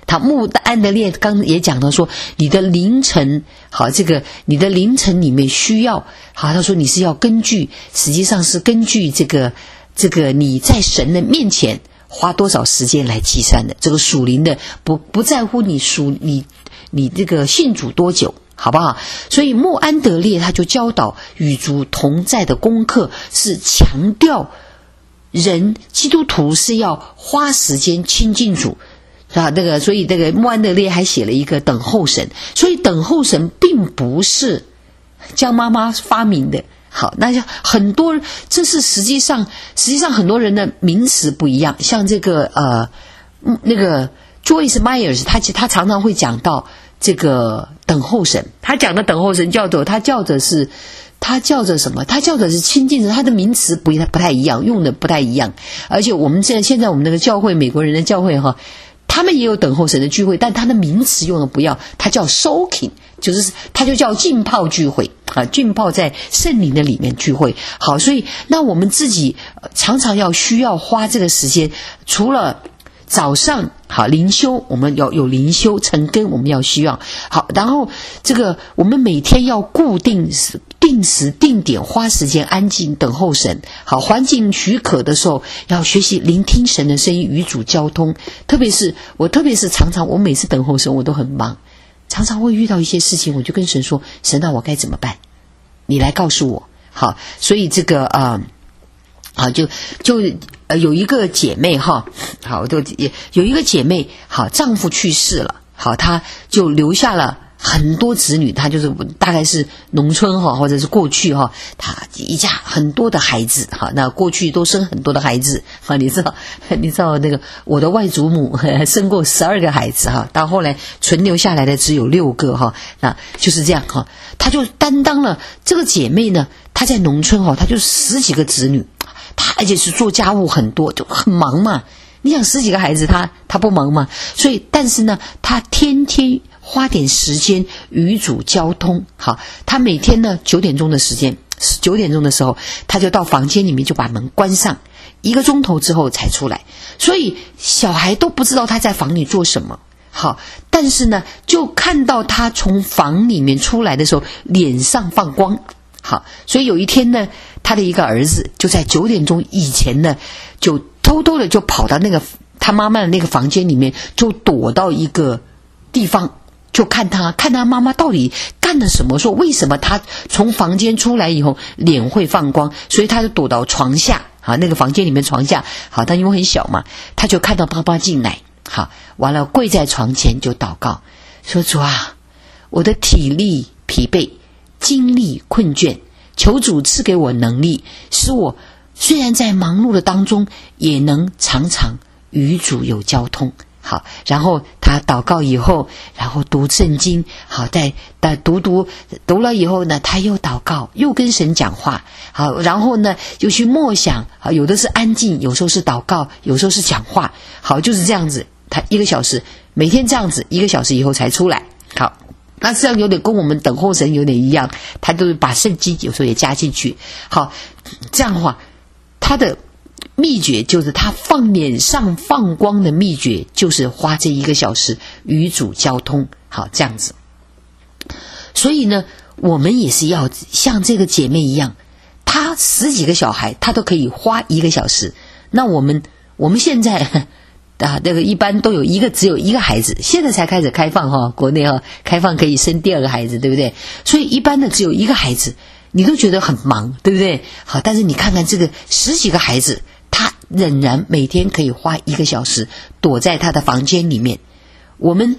他穆安德烈刚也讲到说，你的凌晨好，这个你的凌晨里面需要好，他说你是要实际上是根据这个你在神的面前花多少时间来计算的。这个属灵的不在乎你这个信主多久，好不好？所以穆安德烈他就教导与主同在的功课，是强调基督徒是要花时间亲近主。所以穆安德烈还写了一个等候神，所以等候神并不是江妈妈发明的。好，那就很多，这是实际上很多人的名词不一样。像这个那个 Joyce Myers， 他常常会讲到这个等候神，他讲的等候神他叫的是什么？他叫的是亲近神，他的名词不太一样，用的不太一样。而且我们现在我们那个教会，美国人的教会哈，他们也有等候神的聚会，但他的名词用的不要，他叫 soaking， 他就叫浸泡聚会啊，浸泡在圣灵的里面聚会。好，所以那我们自己常常需要花这个时间，除了早上好灵修，我们要有灵修晨更，我们要需要好，然后这个我们每天要固定定时定点花时间安静等候神。好，环境许可的时候要学习聆听神的声音，与主交通。特别是常常我每次等候神我都很忙，常常会遇到一些事情，我就跟神说，神啊，我该怎么办？你来告诉我。好，所以这个好，就有一个姐妹哈，好，有一个姐妹，好，丈夫去世了，好，她就留下了很多子女，她就是大概是农村哈，或者是过去哈，她一家很多的孩子哈，那过去都生很多的孩子哈，你知道那个我的外祖母生过12个孩子哈，到后来存留下来的只有6个哈，那就是这样哈，她就担当了这个姐妹呢，她在农村哈，她就10几个子女。他而且是做家务很多，就很忙嘛。你想10几个孩子，他不忙嘛？所以，但是呢，他天天花点时间与主交通。好，他每天呢9点钟的时间，9点钟的时候，他就到房间里面就把门关上，1个钟头之后才出来。所以小孩都不知道他在房里做什么。好，但是呢，就看到他从房里面出来的时候，脸上放光。好，所以有一天呢，他的一个儿子就在9点钟以前呢，就偷偷的就跑到那个他妈妈的那个房间里面，就躲到一个地方，就看他妈妈到底干了什么，说为什么他从房间出来以后脸会放光，所以他就躲到床下啊，那个房间里面床下。好，他因为很小嘛，他就看到爸爸进来，好，完了跪在床前就祷告，说主啊，我的体力疲惫，精力困倦，求主赐给我能力，使我虽然在忙碌的当中，也能常常与主有交通。好，然后他祷告以后，然后读圣经，好，在读了以后呢，他又祷告，又跟神讲话。好，然后呢就去默想，好，有的是安静，有时候是祷告，有时候是讲话。好，就是这样子，他1个小时，每天这样子1个小时以后才出来。好，那这样有点跟我们等候神有点一样，他都是把圣经有时候也加进去。好，这样的话，他的秘诀就是他脸上放光的秘诀，就是花这1个小时与主交通。好，这样子。所以呢，我们也是要像这个姐妹一样，她10几个小孩，她都可以花1个小时。那我们现在那个一般都只有一个孩子，现在才开始开放哈，国内哈开放可以生第2个孩子，对不对？所以一般的只有1个孩子，你都觉得很忙，对不对？好，但是你看看这个10几个孩子，他仍然每天可以花1个小时躲在他的房间里面。我们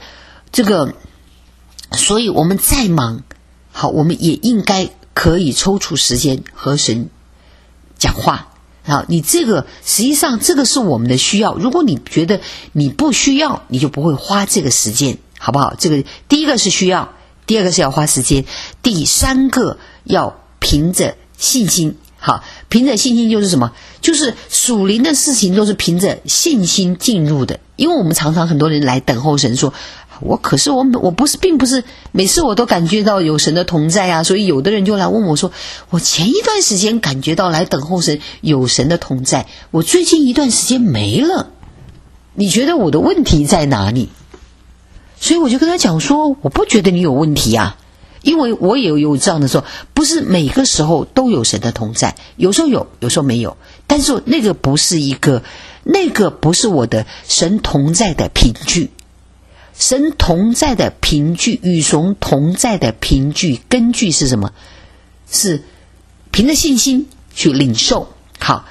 所以我们再忙，好，我们也应该可以抽出时间和神讲话。好，你这个实际上这个是我们的需要，如果你觉得你不需要，你就不会花这个时间，好不好？这个第1个是需要，第2个是要花时间，第3个要凭着信心。好，凭着信心就是什么？就是属灵的事情都是凭着信心进入的。因为我们常常很多人来等候神说，我并不是每次我都感觉到有神的同在啊，所以有的人就来问我说，我前一段时间感觉到来等候神有神的同在，我最近一段时间没了，你觉得我的问题在哪里？ 所以我就跟他讲说，我不觉得你有问题啊，因为我也有这样的时候，不是每个时候都有神的同在，有时候有，有时候没有，但是那个不是我的神同在的凭据。神同在的凭据，与神同在的凭据根据是什么？是凭着信心去领受。好，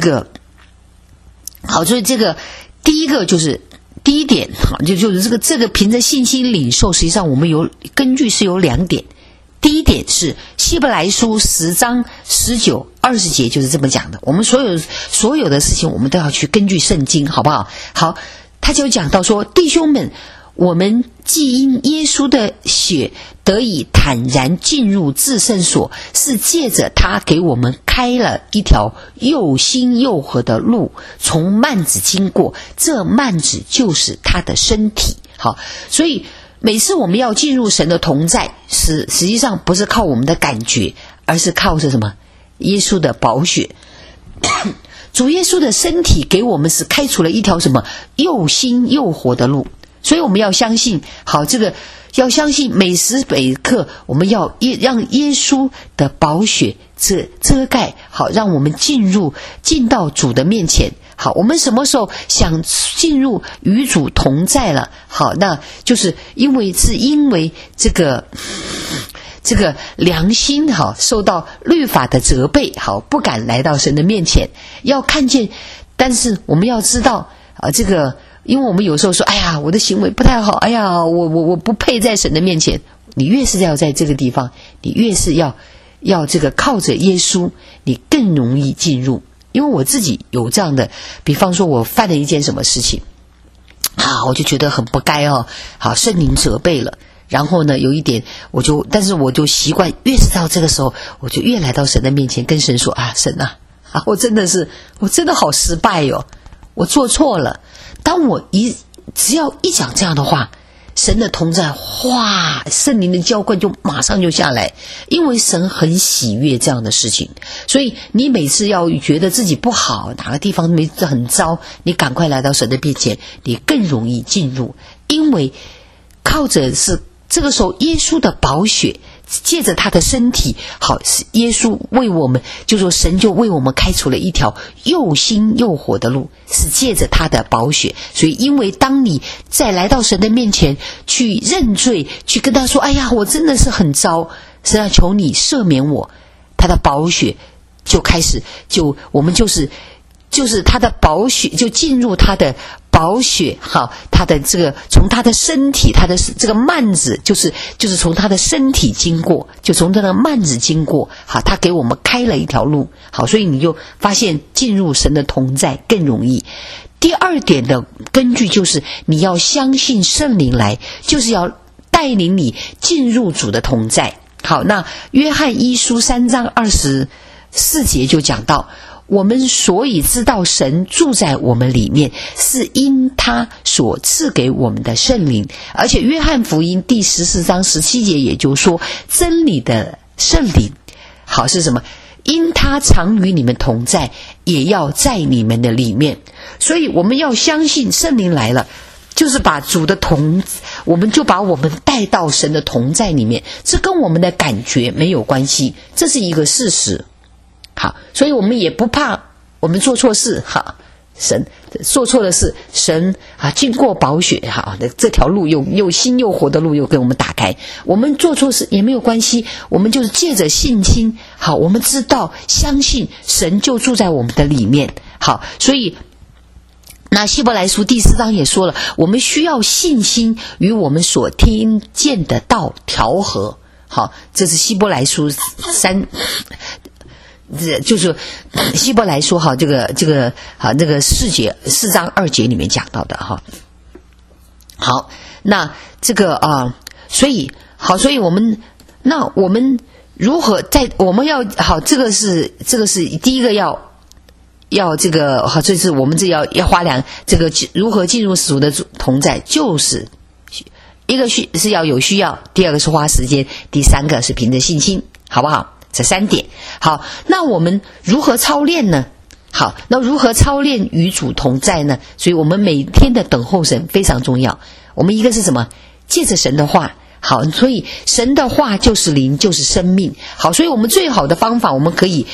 所以这个第一个就是第一点，好，就是这个凭着信心领受，实际上我们有根据是有2点。第一点是希伯来书10章19、20节就是这么讲的。我们所有的事情，我们都要去根据圣经，好不好？好，他就讲到说，弟兄们，我们既因耶稣的血得以坦然进入至圣所，是借着他给我们开了一条又新又活的路，从幔子经过，这幔子就是他的身体。好，所以每次我们要进入神的同在，实际上不是靠我们的感觉，而是靠着什么？耶稣的宝血。主耶稣的身体给我们是开出了一条什么？又新又活的路。所以我们要相信，好，要相信每时每刻，我们要让耶稣的宝血遮盖，好，让我们进到主的面前。好，我们什么时候想进入与主同在了？好，那就是因为这个良心好受到律法的责备，好，不敢来到神的面前，要看见。但是我们要知道因为我们有时候说，哎呀，我的行为不太好，哎呀，我不配在神的面前。你越是要在这个地方，你越是要靠着耶稣，你更容易进入。因为我自己有这样的，比方说我犯了一件什么事情我就觉得很不该好，圣灵责备了。然后呢，有一点但是我就习惯，越是到这个时候，我就越来到神的面前，跟神说神我真的好失败我做错了。当我只要一讲这样的话，神的同在，圣灵的浇灌就马上就下来，因为神很喜悦这样的事情。所以你每次要觉得自己不好，哪个地方很糟，你赶快来到神的面前，你更容易进入，因为靠着是这个时候耶稣的宝血，借着他的身体，好，耶稣为我们，就说神就为我们开出了一条又新又活的路，是借着他的宝血。所以因为当你再来到神的面前去认罪，去跟他说，哎呀，我真的是很糟，神啊，求你赦免我，他的宝血就开始，我们就是他的宝血就进入他的宝血，好，他的从他的身体，他的这个幔子就是从他的身体经过，就从他的幔子经过，好，他给我们开了一条路，好，所以你就发现进入神的同在更容易。第2点的根据就是你要相信圣灵来，就是要带领你进入主的同在。好，那约翰一书3章24节就讲到，我们所以知道神住在我们里面，是因他所赐给我们的圣灵。而且约翰福音第14章17节也就说，真理的圣灵，好，是什么？因他常与你们同在，也要在你们的里面。所以我们要相信圣灵来了，就是把主的我们就把我们带到神的同在里面，这跟我们的感觉没有关系，这是一个事实。好，所以我们也不怕我们做错事，好，神做错的事，神经过宝血，好，这条路又新又活的路又给我们打开。我们做错事也没有关系，我们就是借着信心，好，我们知道相信神就住在我们的里面。好，所以那希伯来书第4章也说了，我们需要信心与我们所听见的道调和。好，这是希伯来书就是希伯来书这个4章2节里面讲到的哈。好，那所以我们如何我们要好，这个是第一个要好，这是我们要花如何进入主的同在，就是一个是要有需要，第2个是花时间，第3个是凭着信心，好不好？这3点。好，那我们如何操练呢？好，那如何操练与主同在呢？所以我们每天的等候神非常重要。我们一个是什么？ 借着神的话。好，所以神的话就是灵，就是生命。好，所以我们最好的方法，我们可以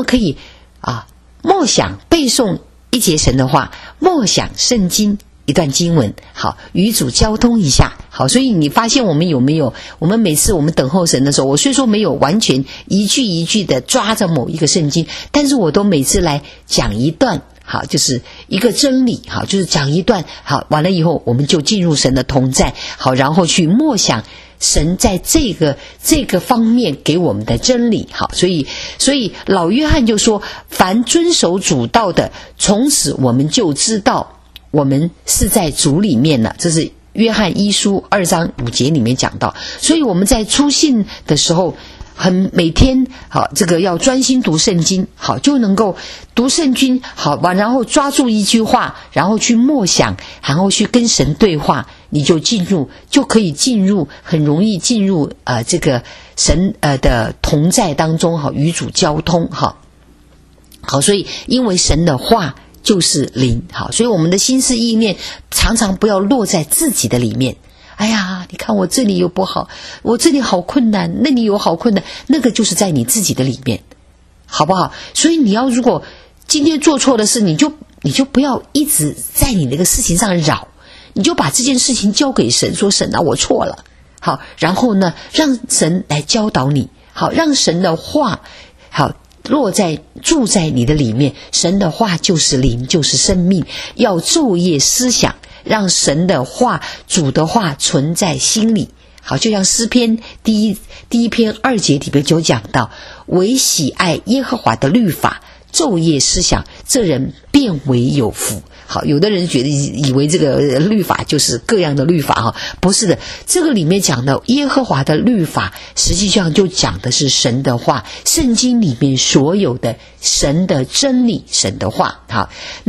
默想背诵一节神的话，默想圣经一段经文，好，与主交通一下。好，所以你发现我们有没有，我们每次我们等候神的时候，我虽说没有完全一句一句的抓着某一个圣经，但是我都每次来讲一段，好，就是一个真理，好，就是讲一段，好，完了以后我们就进入神的同在，好，然后去默想神在这个方面给我们的真理。好，所以老约翰就说，凡遵守主道的，从此我们就知道我们是在主里面了。这是约翰一书2章5节里面讲到。所以我们在初信的时候，每天好，这个要专心读圣经，好，就能够读圣经，好吧，然后抓住一句话，然后去默想，然后去跟神对话，你就可以进入，很容易进入这个神的同在当中，好，与主交通。好，所以因为神的话就是灵，好，所以我们的心思意念常常不要落在自己的里面。哎呀，你看我这里又不好，我这里好困难，那里有好困难，那个就是在你自己的里面，好不好？所以你要如果今天做错的事，你就不要一直在你那个事情上扰，你就把这件事情交给神，说神啊，我错了。好，然后呢，让神来教导你，好，让神的话好住在你的里面。神的话就是灵，就是生命，要昼夜思想，让神的话主的话存在心里。好，就像诗篇第一篇2节里面就讲到，唯喜爱耶和华的律法，昼夜思想，这人便为有福。好，有的人以为这个律法就是各样的律法，不是的，这个里面讲的耶和华的律法，实际上就讲的是神的话，圣经里面所有的神的真理，神的话。好，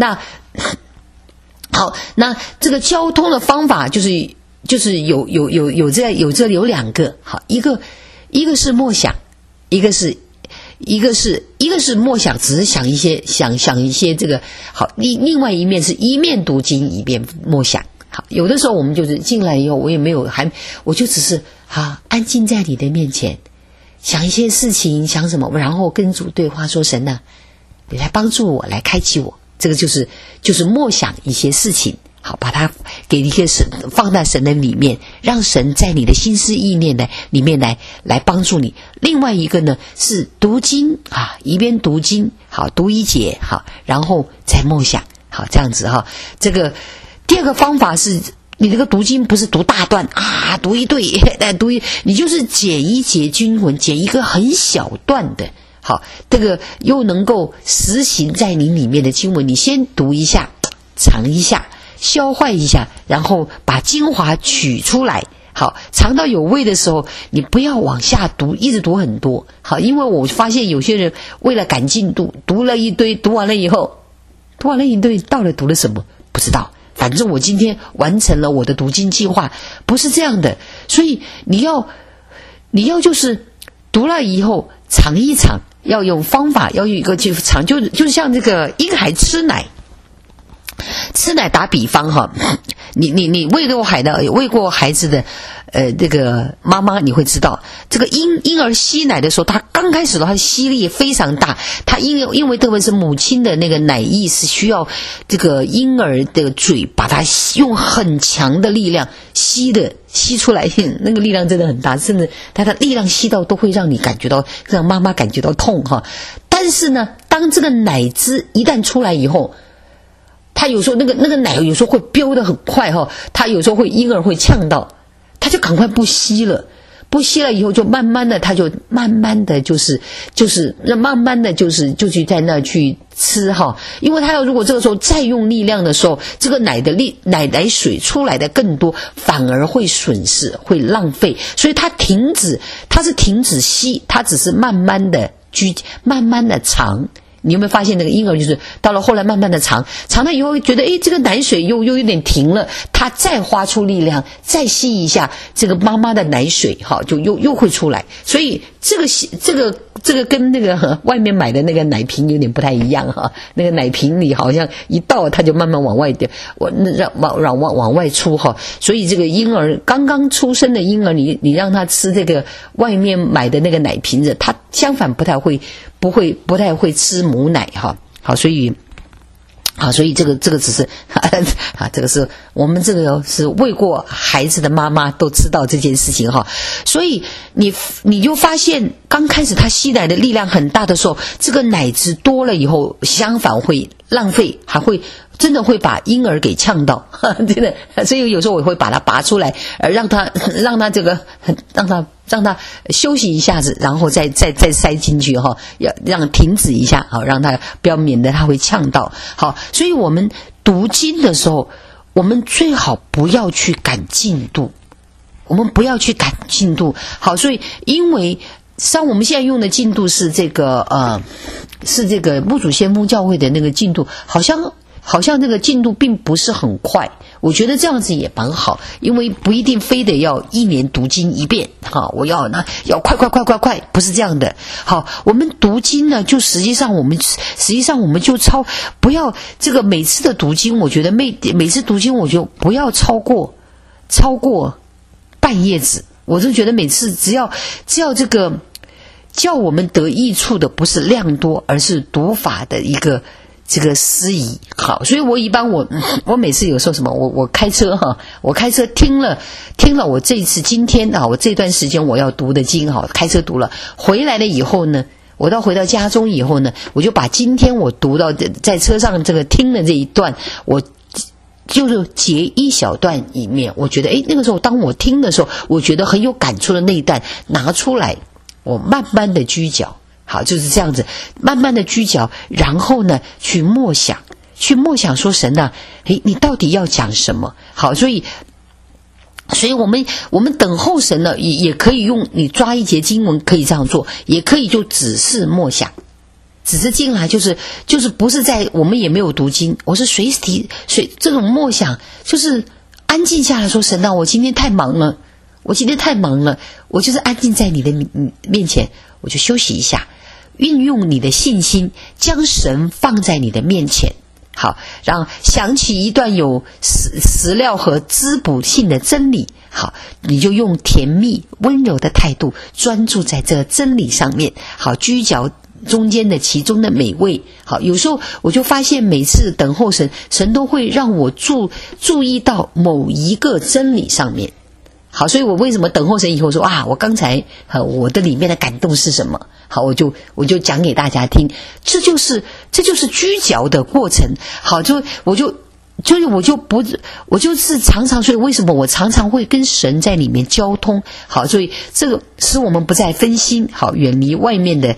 那这个交通的方法就是有2个。好，一个是默想，一个是默想，只是想一些这个好，另外一面是一面读经一面默想。好，有的时候我们就是进来以后，我就只是安静在你的面前，想一些事情，想什么，然后跟主对话，说神啊，你来帮助我，来开启我。这个就是默想一些事情，好，把它给一个神，放在神的里面，让神在你的心思意念的里面来帮助你。另外一个呢是读经一边读经，好，读一节，好，然后再默想，好，这样子这个第二个方法是，你这个读经不是读大段读一对，你就是剪一节经文，剪一个很小段的。好，这个又能够实行在你里面的经文，你先读一下，尝一下，消化一下，然后把精华取出来。好，尝到有味的时候，你不要往下读，一直读很多。好，因为我发现有些人为了赶进度，读了一堆，读完了一堆，到底读了什么不知道，反正我今天完成了我的读经计划，不是这样的。所以你要就是读了以后尝一尝，要用方法，要有一个去尝，就像这个婴孩吃奶打比方你喂过孩子的这个妈妈，你会知道，这个婴儿吸奶的时候，他刚开始的话吸力非常大，他因为特别是母亲的那个奶液是需要这个婴儿的嘴把它用很强的力量吸出来，那个力量真的很大，甚至它的力量吸到都会让妈妈感觉到痛但是呢，当这个奶汁一旦出来以后，他有时候那个奶有时候会飙得很快他有时候婴儿会呛到，他就赶快不吸了以后，就慢慢的就是就去在那去吃因为他如果这个时候再用力量的时候，这个奶水出来的更多，反而会损失，会浪费，所以他是停止吸，他只是慢慢的尝。你有没有发现那个婴儿就是到了后来慢慢的尝了以后，觉得这个奶水又有点停了，他再花出力量再吸一下，这个妈妈的奶水就又会出来。所以这个跟那个外面买的那个奶瓶有点不太一样哈，那个奶瓶里好像一倒它就慢慢往外掉，往外出哈，所以这个婴儿刚刚出生的婴儿，你让他吃这个外面买的那个奶瓶子，他相反不太会吃母奶哈，好，所以这个只是这个是我们这个是喂过孩子的妈妈都知道这件事情哈，所以你就发现刚开始他吸奶的力量很大的时候，这个奶汁多了以后，相反会浪费，还会真的会把婴儿给呛到，真的，所以有时候我会把它拔出来，让他这个让他休息一下子，然后再塞进去哈，要让停止一下，好，让他不要免得他会呛到。好，所以我们读经的时候，我们最好不要去赶进度，好，所以因为像我们现在用的进度是这个木主先锋教会的那个进度，好像这个进度并不是很快，我觉得这样子也蛮好，因为不一定非得要1年读经一遍，好，我要快，不是这样的。好，我们读经呢，就实际上我们就不要这个每次的读经，我觉得每次读经我就不要超过半页纸，我就觉得每次只要这个叫我们得益处的不是量多，而是读法的一个这个司仪。好，所以我一般我每次有时候什么，我开车听了我这一次今天我这段时间我要读的经开车读了，回来了以后呢，我回到家中以后呢，我就把今天我读到在车上这个听的这一段，我就是截一小段里面，我觉得那个时候当我听的时候，我觉得很有感触的那一段拿出来，我慢慢的拘脚。好，就是这样子，慢慢的拘脚，然后呢，去默想说神啊，你到底要讲什么？好，所以我们等候神呢，也可以用你抓一节经文可以这样做，也可以就只是默想，只是进来就是不是在我们也没有读经，我是随这种默想，就是安静下来说神啊，我今天太忙了，我就是安静在你的面前，我就休息一下，运用你的信心，将神放在你的面前。好，让想起一段有食料和滋补性的真理，好，你就用甜蜜温柔的态度专注在这个真理上面，好，拘嚼中间的其中的美味。好，有时候我就发现每次等候神都会让我注意到某一个真理上面。好，所以我为什么等候神以后说我刚才我的里面的感动是什么？好，我就讲给大家听，这就是拘嚼的过程。好，我就是常常，所以为什么我常常会跟神在里面交通？好，所以这个使我们不再分心，好，远离外面的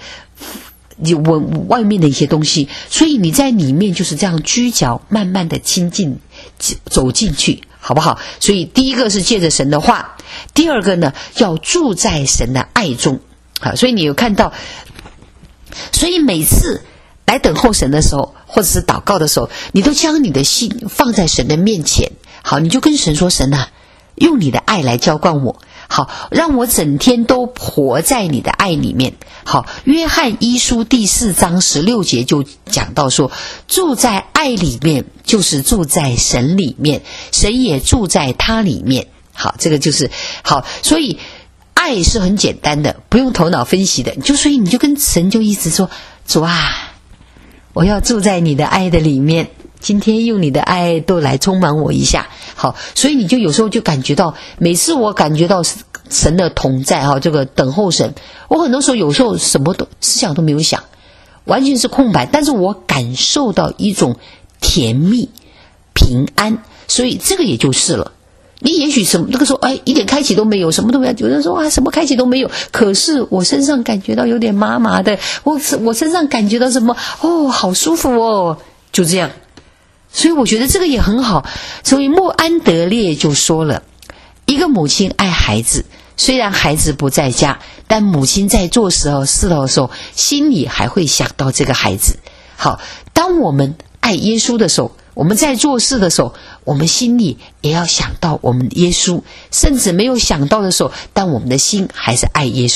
一些东西。所以你在里面就是这样拘嚼，慢慢的亲近，走进去。好不好？所以第一个是借着神的话，第二个呢，要住在神的爱中。好，所以你有看到，所以每次来等候神的时候，或者是祷告的时候，你都将你的心放在神的面前。好，你就跟神说，神啊，用你的爱来浇灌我，好，让我整天都活在你的爱里面。好，约翰一书第4章16节就讲到说，住在爱里面就是住在神里面，神也住在他里面。好，这个就是好，所以爱是很简单的，不用头脑分析的，所以你就跟神就一直说，主啊，我要住在你的爱的里面，今天用你的爱都来充满我一下。好，所以你就有时候就感觉到，每次我感觉到神的同在这个等候神，我很多时候有时候什么都思想都没有想，完全是空白，但是我感受到一种甜蜜平安，所以这个也就是了。你也许什么那个时候一点开启都没有，什么都没有，有人说什么开启都没有，可是我身上感觉到有点麻麻的，我身上感觉到什么好舒服哦，就这样。所以我觉得这个也很好。所以莫安德烈就说了，一个母亲爱孩子，虽然孩子不在家，但母亲在做事的时候，心里还会想到这个孩子。好，当我们爱耶稣的时候，我们在做事的时候，我们心里也要想到我们耶稣，甚至没有想到的时候，但我们的心还是爱耶稣。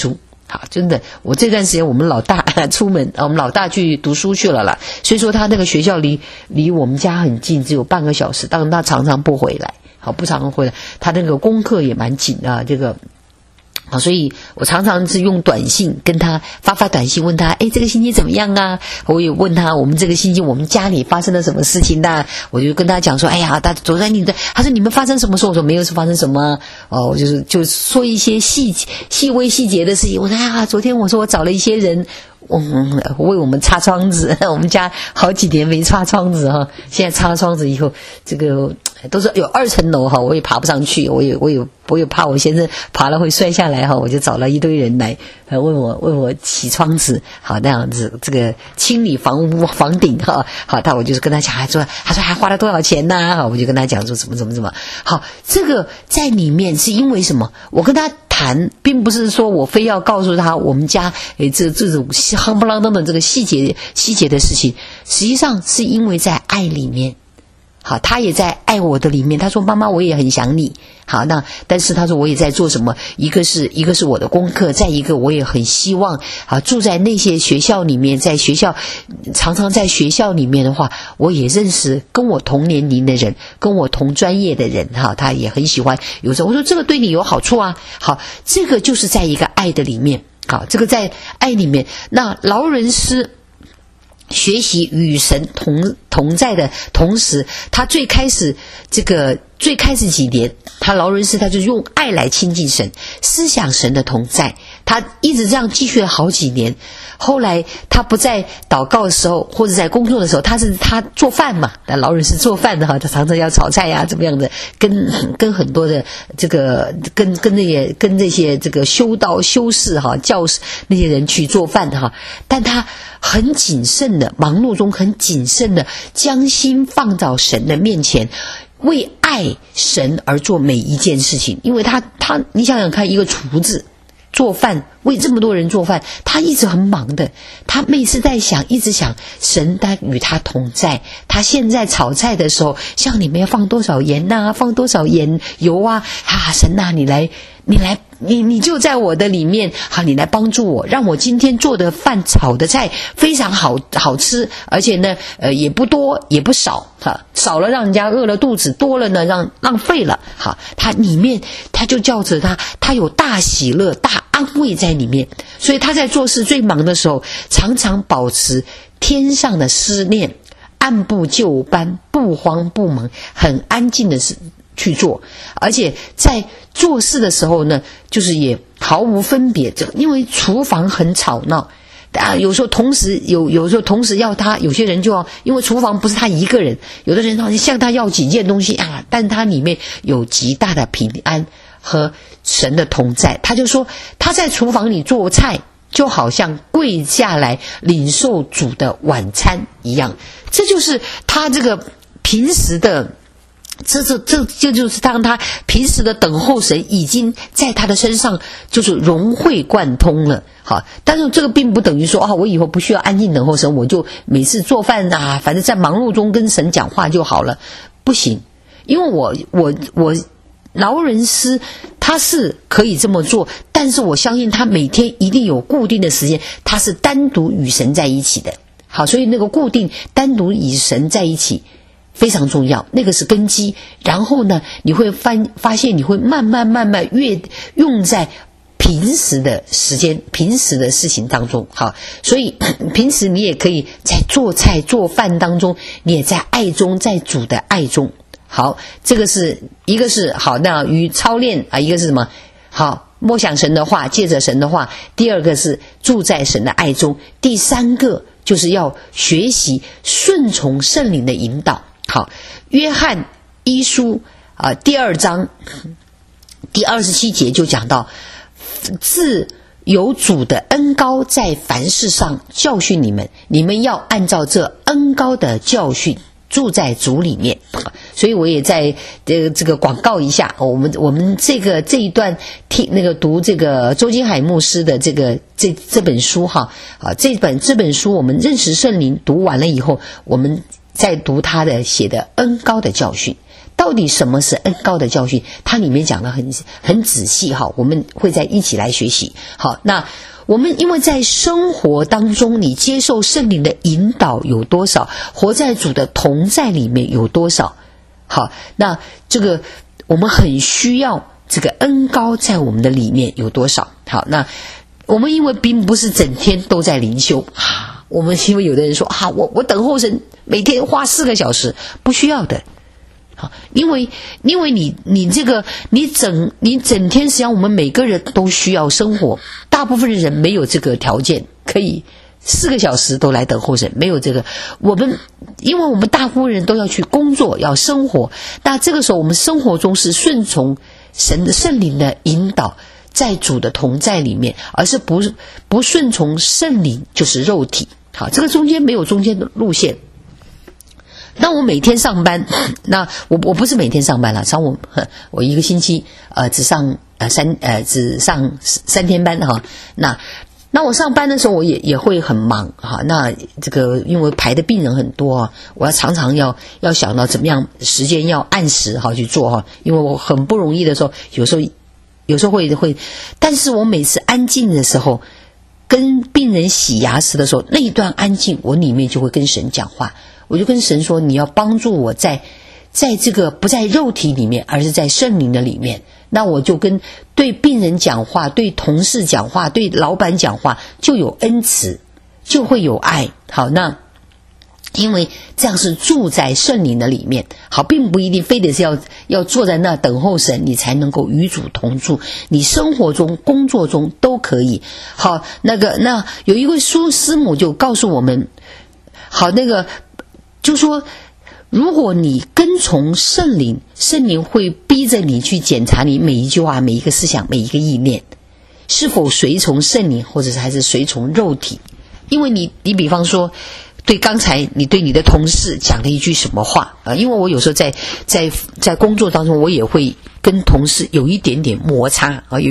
好，真的，我这段时间我们老大出门，我们老大去读书去了啦，所以说他那个学校离我们家很近，只有半个小时，但他常常不回来，好，不常回来，他那个功课也蛮紧啊，这个。好，所以我常常是用短信跟他发短信，问他，这个星期怎么样啊？我也问他，我们这个星期我们家里发生了什么事情呢？我就跟他讲说，昨天他说你们发生什么事？我说没有发生什么。我就说一些细微细节的事情。我说昨天我说我找了一些人。为我们擦窗子，我们家好几年没擦窗子哈，现在擦窗子以后，这个都是有2层楼哈，我也爬不上去，我也怕我先生爬了会摔下来哈，我就找了一堆人来为我起窗子，好那样子，这个清理房顶哈，好，我就是跟他讲，他说还花了多少钱呢？好，我就跟他讲说怎么，好，这个在里面是因为什么？我跟他谈，并不是说我非要告诉他我们家这种夯不啷当的这个细节的事情，实际上是因为在爱里面。好，他也在爱我的里面。他说妈妈我也很想你。好，那但是他说我也在做什么，一个是我的功课，再一个我也很希望住在那些学校里面，常常在学校里面的话，我也认识跟我同年龄的人，跟我同专业的人他也很喜欢。有时候我说这个对你有好处啊。好，这个就是在一个爱的里面。好，这个在爱里面，那劳伦斯学习与神同在的同时，他最开始几年，劳伦斯他就用爱来亲近神，思想神的同在，他一直这样继续了好几年。后来他不在祷告的时候，或者在工作的时候，他做饭嘛，劳伦斯做饭的他常常要炒菜呀，怎么样的，跟很多的这个跟那些这个修士教士那些人去做饭但他很谨慎的，忙碌中很谨慎的将心放到神的面前，为爱神而做每一件事情。因为他你想想看，一个厨子做饭，为这么多人做饭，他一直很忙的，他每次一直想神他与他同在。他现在炒菜的时候，像里面要放多少盐啊，放多少油啊，神啊，你就在我的里面，好，你来帮助我，让我今天做的饭炒的菜非常好吃，而且呢也不多也不少，少了让人家饿了肚子，多了呢浪费了。好，他里面他就叫着他有大喜乐大安慰在里面，所以他在做事最忙的时候，常常保持天上的思念，按部就班，不慌不忙，很安静的去做。而且在做事的时候呢，就是也毫无分别，因为厨房很吵闹有时候同时要他，有些人就要，因为厨房不是他一个人，有的人向他要几件东西但他里面有极大的平安和神的同在。他就说他在厨房里做菜，就好像跪下来领受主的晚餐一样。这就是他这个平时的这就是当他平时的等候神已经在他的身上就是融会贯通了。好，但是这个并不等于说我以后不需要安静等候神，我就每次做饭反正在忙碌中跟神讲话就好了，不行。因为我劳伦斯他是可以这么做，但是我相信他每天一定有固定的时间，他是单独与神在一起的。好，所以那个固定单独与神在一起非常重要，那个是根基。然后呢，你会发现你会慢慢越用在平时的时间、平时的事情当中。好，所以平时你也可以在做菜做饭当中，你也在爱中，在主的爱中。好，这个是一个是好，那与操练一个是什么？好，默想神的话，借着神的话。第二个是住在神的爱中。第三个就是要学习顺从圣灵的引导。好，约翰一书第2章第27节就讲到，自有主的恩膏在凡事上教训你们，你们要按照这恩膏的教训住在主里面。所以我也在这个广告一下，我们这一段读这个周金海牧师的这本书这本书我们认识圣灵读完了以后，我们再读他的写的恩膏的教训。 到底什么是恩高的教训？它里面讲得很仔细哈，我们会再一起来学习。好，那我们因为在生活当中，你接受圣灵的引导有多少，活在主的同在里面有多少？好，那这个我们很需要这个恩高在我们的里面有多少？好，那我们因为并不是整天都在灵修啊，我们因为有的人说啊，我等候神每天花4个小时，不需要的。因为你这个你整天，实际上我们每个人都需要生活，大部分的人没有这个条件可以4个小时都来等候神，没有这个。因为我们大部分人都要去工作，要生活，那这个时候我们生活中是顺从神的圣灵的引导，在主的同在里面，而是不顺从圣灵，就是肉体。好，这个中间没有中间的路线。那我每天上班，那我不是每天上班了，我一个星期只上3天班哈。那我上班的时候我也会很忙哈。那这个因为排的病人很多啊，我要常常要想到怎么样时间要按时好去做哈。因为我很不容易的时候，有时候会，但是我每次安静的时候，跟病人洗牙时的时候，那一段安静，我里面就会跟神讲话。我就跟神说，你要帮助我在这个不在肉体里面，而是在圣灵的里面。那我就跟对病人讲话，对同事讲话，对老板讲话，就有恩慈，就会有爱。好，那因为这样是住在圣灵的里面。好，并不一定非得是要坐在那等候神，你才能够与主同住，你生活中工作中都可以。好，那有一位师母就告诉我们，好，就说如果你跟从圣灵，圣灵会逼着你去检查你每一句话，每一个思想，每一个意念是否随从圣灵，或者是还是随从肉体。因为你比方说，刚才你对你的同事讲了一句什么话啊？因为我有时候在工作当中，我也会跟同事有一点点摩擦啊，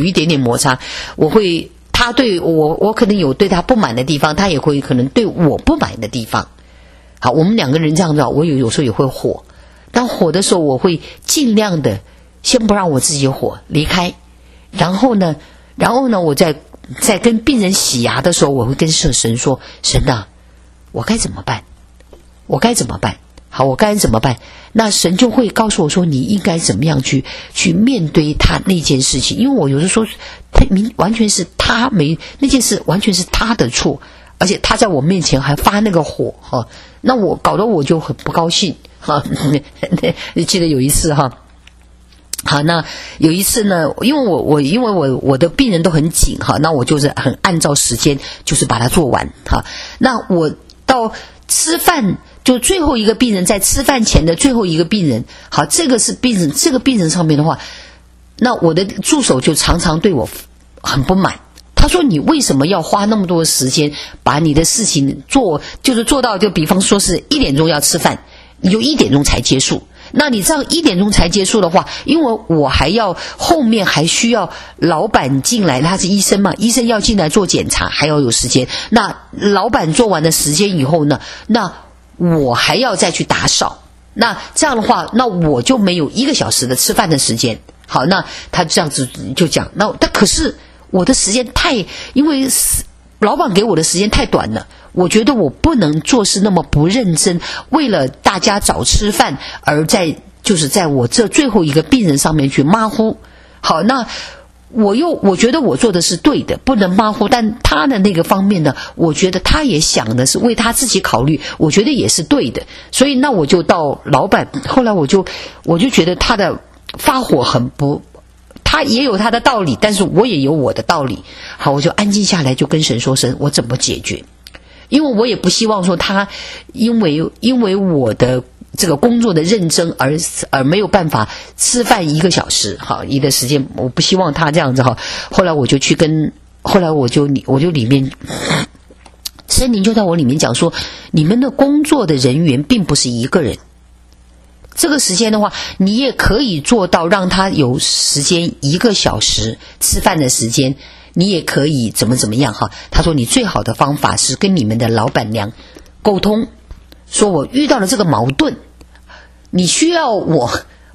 他对我可能有对他不满的地方，他也会可能对我不满的地方。好，我们2个人这样子，我有时候也会火，当火的时候，我会尽量的先不让我自己火，离开。然后呢，我在跟病人洗牙的时候，我会跟神说：神啊，我该怎么办？好，我该怎么办？那神就会告诉我说，你应该怎么样去面对他那件事情。因为我有时候说，完全是那件事完全是他的错，而且他在我面前还发那个火哈，那我搞得我就很不高兴哈。你记得有一次哈，好，那有一次呢，因为我的病人都很紧哈，那我就是很按照时间就是把它做完哈。那我到吃饭，就最后一个病人在吃饭前的最后一个病人，好，这个病人上面的话，那我的助手就常常对我很不满。他说你为什么要花那么多时间把你的事情做到，就比方说是1点钟要吃饭，你就1点钟才结束。那你这样1点钟才结束的话，因为我后面还需要老板进来，他是医生嘛，医生要进来做检查，还要有时间。那老板做完的时间以后呢，那我还要再去打扫。那这样的话，那我就没有1个小时的吃饭的时间。好，那他这样子就讲，但可是我的时间因为老板给我的时间太短了，我觉得我不能做事那么不认真，为了大家早吃饭而在我这最后一个病人上面去马虎。好，那我觉得我做的是对的，不能马虎，但他的那个方面呢，我觉得他也想的是为他自己考虑，我觉得也是对的。所以那我就到老板，后来我就觉得他的发火他也有他的道理，但是我也有我的道理。好，我就安静下来，就跟神说，神，我怎么解决？因为我也不希望说他因为我的这个工作的认真而没有办法吃饭1个小时，好，一个时间，我不希望他这样子哈。后来我就里面圣灵就在我里面讲说，你们的工作的人员并不是1个人。这个时间的话，你也可以做到让他有时间1个小时吃饭的时间，你也可以怎么样哈。他说你最好的方法是跟你们的老板娘沟通，说我遇到了这个矛盾，你需要我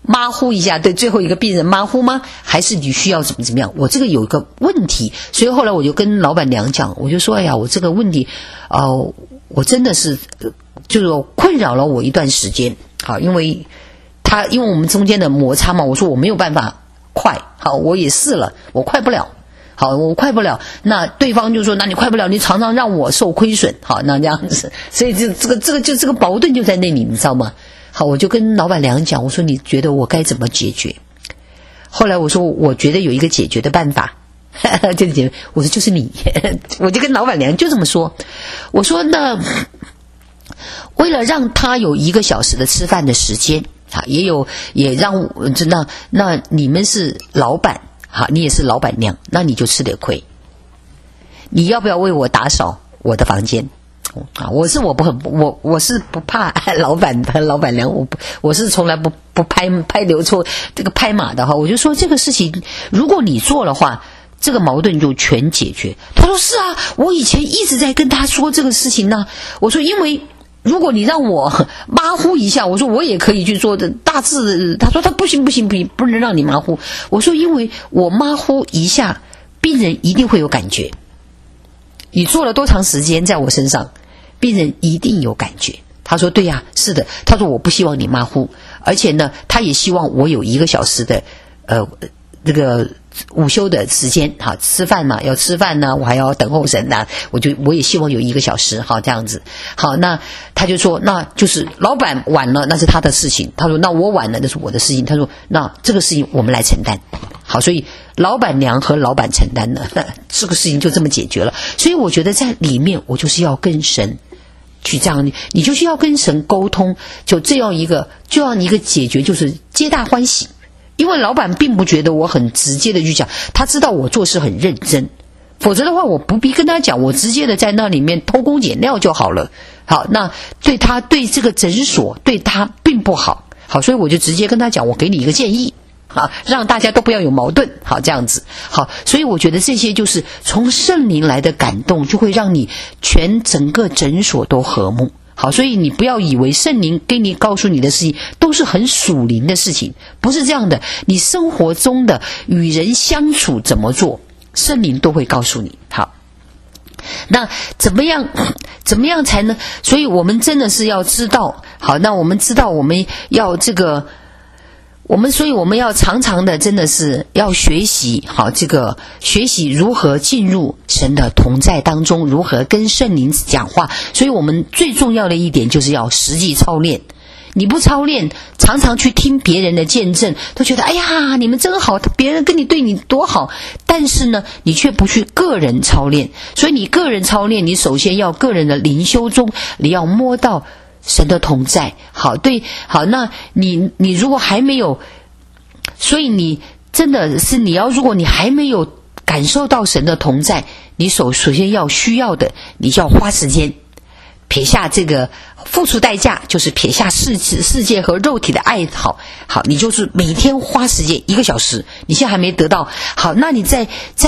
马虎一下，对最后一个病人马虎吗？还是你需要怎么样？我这个有一个问题，所以后来我就跟老板娘讲，我就说，哎呀，我这个问题，我真的是就是困扰了我一段时间。好，因为我们中间的摩擦嘛，我说我没有办法快，好，我也试了，我快不了。好，我快不了，那对方就说，那你快不了，你常常让我受亏损。好，那这样子，所以这个矛盾就在那里，你知道吗？好，我就跟老板娘讲，我说你觉得我该怎么解决？后来我说我觉得有一个解决的办法，这个解决，我说就是你，我就跟老板娘就这么说，我说那为了让他有1个小时的吃饭的时间，也让那你们是老板，好，你也是老板娘，那你就吃点亏。你要不要为我打扫我的房间？我是不怕老板和老板娘，我是从来不拍刘错这个拍马的哈。我就说这个事情，如果你做的话，这个矛盾就全解决。他说是啊，我以前一直在跟他说这个事情呢。我说因为如果你让我马虎一下，我说我也可以去做的大致。他说他不行，不能让你马虎。我说因为我马虎一下，病人一定会有感觉。你做了多长时间在我身上，病人一定有感觉。他说对呀，是的。他说我不希望你马虎，而且呢，他也希望我有1个小时的这个午休的时间，好，吃饭嘛，要吃饭呢，我还要等候神呐，我也希望有1个小时，好，这样子。好，那他就说，那就是老板晚了，那是他的事情。他说那我晚了，那是我的事情。他说那这个事情我们来承担。好，所以老板娘和老板承担了，这个事情就这么解决了。所以我觉得在里面，我就是要跟神去这样，你就是要跟神沟通，就这样一个解决，就是皆大欢喜。因为老板并不觉得我很直接的去讲，他知道我做事很认真，否则的话我不必跟他讲，我直接的在那里面偷工减料就好了。好，那对这个诊所对他并不好。好，所以我就直接跟他讲，我给你一个建议，好，让大家都不要有矛盾。好，这样子。好，所以我觉得这些就是从圣灵来的感动，就会让你整个诊所都和睦。好，所以你不要以为圣灵给你告诉你的事情都是很属灵的事情，不是这样的。你生活中的与人相处怎么做，圣灵都会告诉你。好，那怎么样才能？所以我们真的是要知道。好，那我们知道我们要所以我们要常常的真的是要学习，好，学习如何进入神的同在当中，如何跟圣灵讲话。所以我们最重要的一点就是要实际操练。你不操练，常常去听别人的见证，都觉得哎呀你们真好，别人对你多好，但是呢你却不去个人操练。所以你个人操练，你首先要个人的灵修中，你要摸到神的同在。好，对，好，那你如果还没有，所以你真的是如果你还没有感受到神的同在，你首先需要的，你就要花时间撇下这个付出代价，就是撇下世界和肉体的爱好。好，你就是每天花时间1个小时，你现在还没得到。好，那你在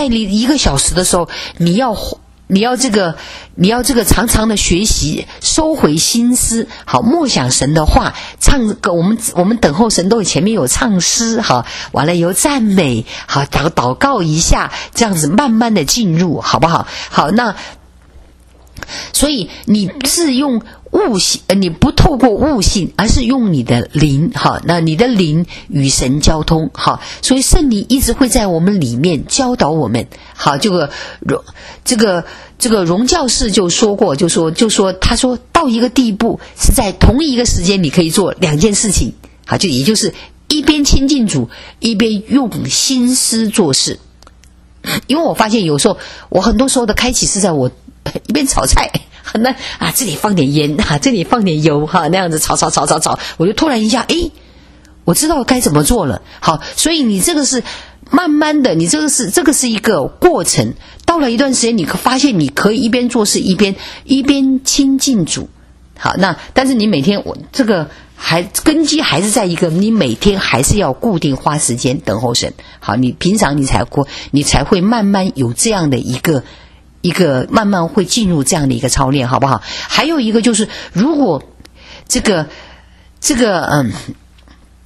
1个小时的时候，你要这个常常的学习，收回心思，好，默想神的话，我们等候神都前面有唱诗，好，完了有赞美，好，祷告一下，这样子慢慢的进入，好不好？好，那所以你是用悟性，你不透过悟性，而是用你的灵，好，那你的灵与神交通，好，所以圣灵一直会在我们里面教导我们。好，这个荣教士就说过，就说他说到一个地步，是在同一个时间你可以做2件事情，好，也就是一边亲近主，一边用心思做事。因为我发现有时候我很多时候的开启是在我一边炒菜，那这里放点盐，这里放点油，那样子炒，我就突然一下，我知道该怎么做了。好，所以你这个是慢慢的，你这个是一个过程。到了一段时间，你发现你可以一边做事一边亲近主。好，那但是你每天这个根基还是在一个，你每天还是要固定花时间等候神。好，你平常你才会慢慢有这样的一个慢慢会进入这样的一个操练，好不好？还有一个就是，如果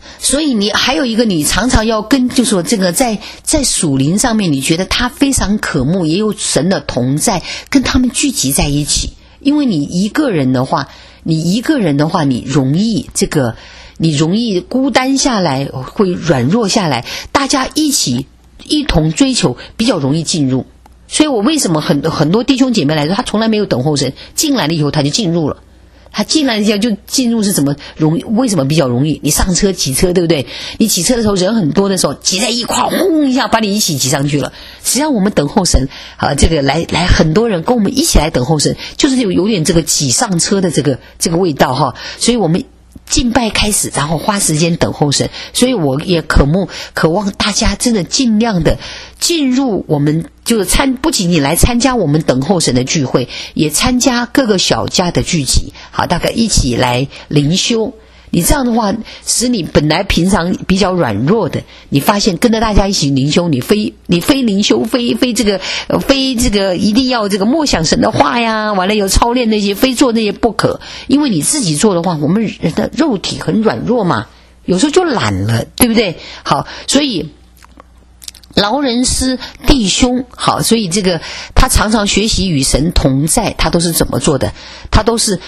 所以你还有一个，你常常要跟，就说这个在属灵上面，你觉得他非常渴慕，也有神的同在，跟他们聚集在一起。因为你一个人的话，你容易孤单下来，会软弱下来。大家一同追求，比较容易进入。所以我为什么很多弟兄姐妹来说，他从来没有等候神，进来了以后他就进入了。他进来以后就进入是怎么容易？为什么比较容易？你上车骑车，对不对？你骑车的时候人很多的时候，挤在一块，轰一下把你一起挤上去了。实际上我们等候神啊，这个来很多人跟我们一起来等候神，就是有点这个挤上车的这个味道哈。所以我们敬拜开始，然后花时间等候神。所以我也渴望大家真的尽量的进入我们，就是不仅你来参加我们等候神的聚会，也参加各个小家的聚集，好，大概一起来灵修。你这样的话，使你本来平常比较软弱的，你发现跟着大家一起灵修，你非灵修，非这个一定要这个默想神的话呀，完了有操练那些，非做那些不可。因为你自己做的话，我们人的肉体很软弱嘛，有时候就懒了，对不对？好，所以劳人师弟兄，好，所以这个他常常学习与神同在，他都是怎么做的？他都是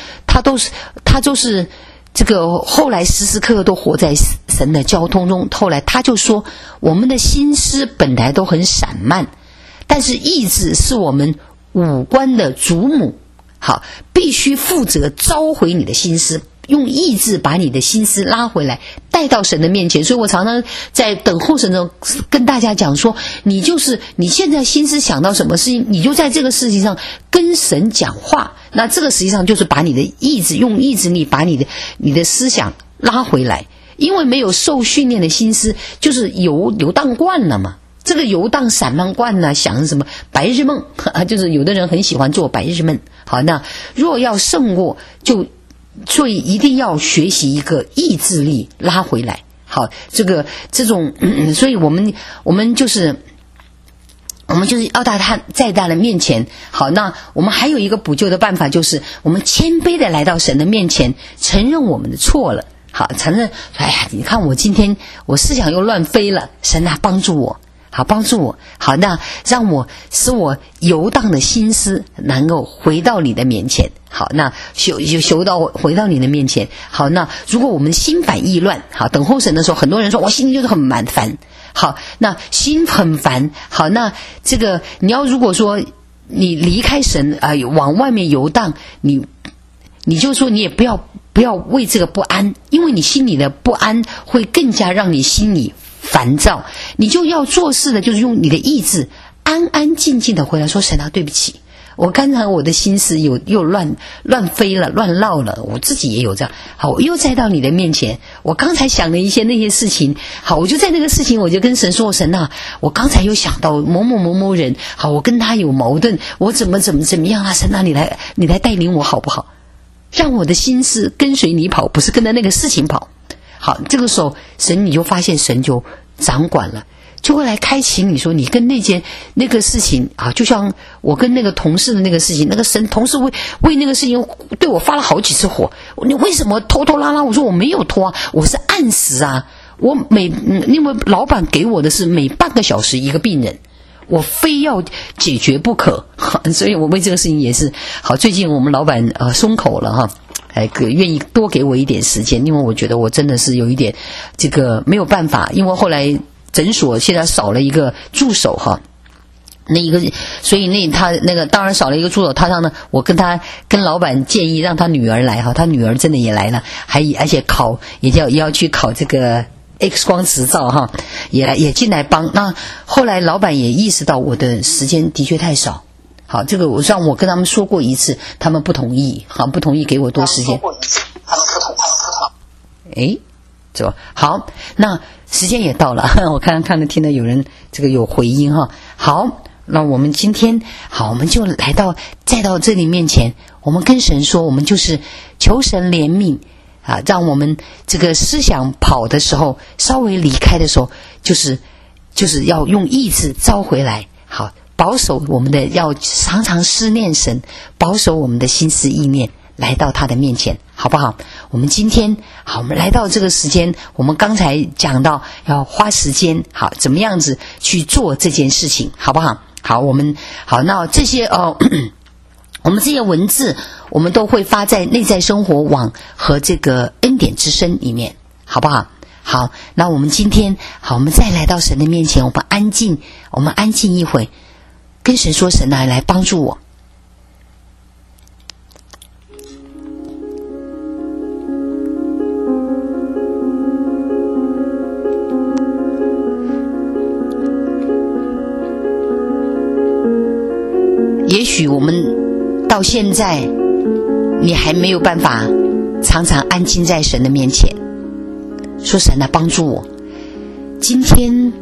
这个后来时时刻刻都活在神的交通中。后来他就说，我们的心思本来都很散漫，但是意志是我们五官的祖母，好，必须负责召回你的心思，用意志把你的心思拉回来，带到神的面前。所以我常常在等候神中跟大家讲说，你现在心思想到什么事情，你就在这个事情上跟神讲话。那这个实际上就是把你的意志，用意志力把你的思想拉回来。因为没有受训练的心思就是游荡惯了嘛，这个游荡散漫惯了，想什么白日梦，就是有的人很喜欢做白日梦。好，那若要胜过，所以一定要学习一个意志力拉回来。好，这种所以我们就是要到他在他的面前。好，那我们还有一个补救的办法，就是我们谦卑的来到神的面前，承认我们的错了。好，承认，哎呀，你看我今天我思想又乱飞了，神啊，帮助我。好，帮助我。好，那使我游荡的心思能够回到你的面前。好，那回到你的面前。好，那如果我们心烦意乱，好，等候神的时候，很多人说我心里就是很烦。好，那心很烦。好，那这个你要如果说你离开神往外面游荡，你就说你也不要为这个不安，因为你心里的不安会更加让你心里烦躁。你就要做事的就是用你的意志安安静静的回来说，神啊，对不起，我刚才我的心思又乱飞了，乱绕了，我自己也有这样。好，我又再到你的面前，我刚才想了一些那些事情。好，我就在那个事情，我就跟神说，神啊，我刚才又想到某某人，好，我跟他有矛盾，我怎么样啊？神啊，你来带领我好不好？让我的心思跟随你跑，不是跟着那个事情跑。好，这个时候你就发现神就掌管了，就会来开启你说你跟那个事情啊，就像我跟那个同事的那个事情，那个同事为那个事情对我发了好几次火，你为什么拖拖拉拉？我说我没有拖啊，我是按时啊，因为老板给我的是每半个小时一个病人，我非要解决不可，所以我为这个事情也是好。最近我们老板松口了哈，愿意多给我一点时间，因为我觉得我真的是有一点这个没有办法，因为后来诊所现在少了一个助手哈，所以他那个当然少了一个助手，我跟老板建议让他女儿来哈，他女儿真的也来了，而且也要去考这个 X 光执照哈，也进来帮。那后来老板也意识到我的时间的确太少。好，这个我跟他们说过一次，他们不同意，好，不同意给我多时间。这个好，那时间也到了，我看到听到有人这个有回音哈。好，那我们今天我们就再到这里面前，我们跟神说，我们就是求神怜悯啊，让我们这个思想跑的时候，稍微离开的时候，就是要用意志召回来。好，保守我们的，要常常思念神，保守我们的心思意念，来到他的面前。 好不好？我们今天好，我们来到这个时间，我们刚才讲到要花时间，好，怎么样子去做这件事情，好不好？好，我们好，那这些我们这些文字，我们都会发在内在生活网和这个恩典之声里面，好不好？好，那我们今天好，我们再来到神的面前，我们安静一会，跟神说：神啊，来帮助我。也许我们到现在，你还没有办法常常安静在神的面前，说神啊，帮助我，今天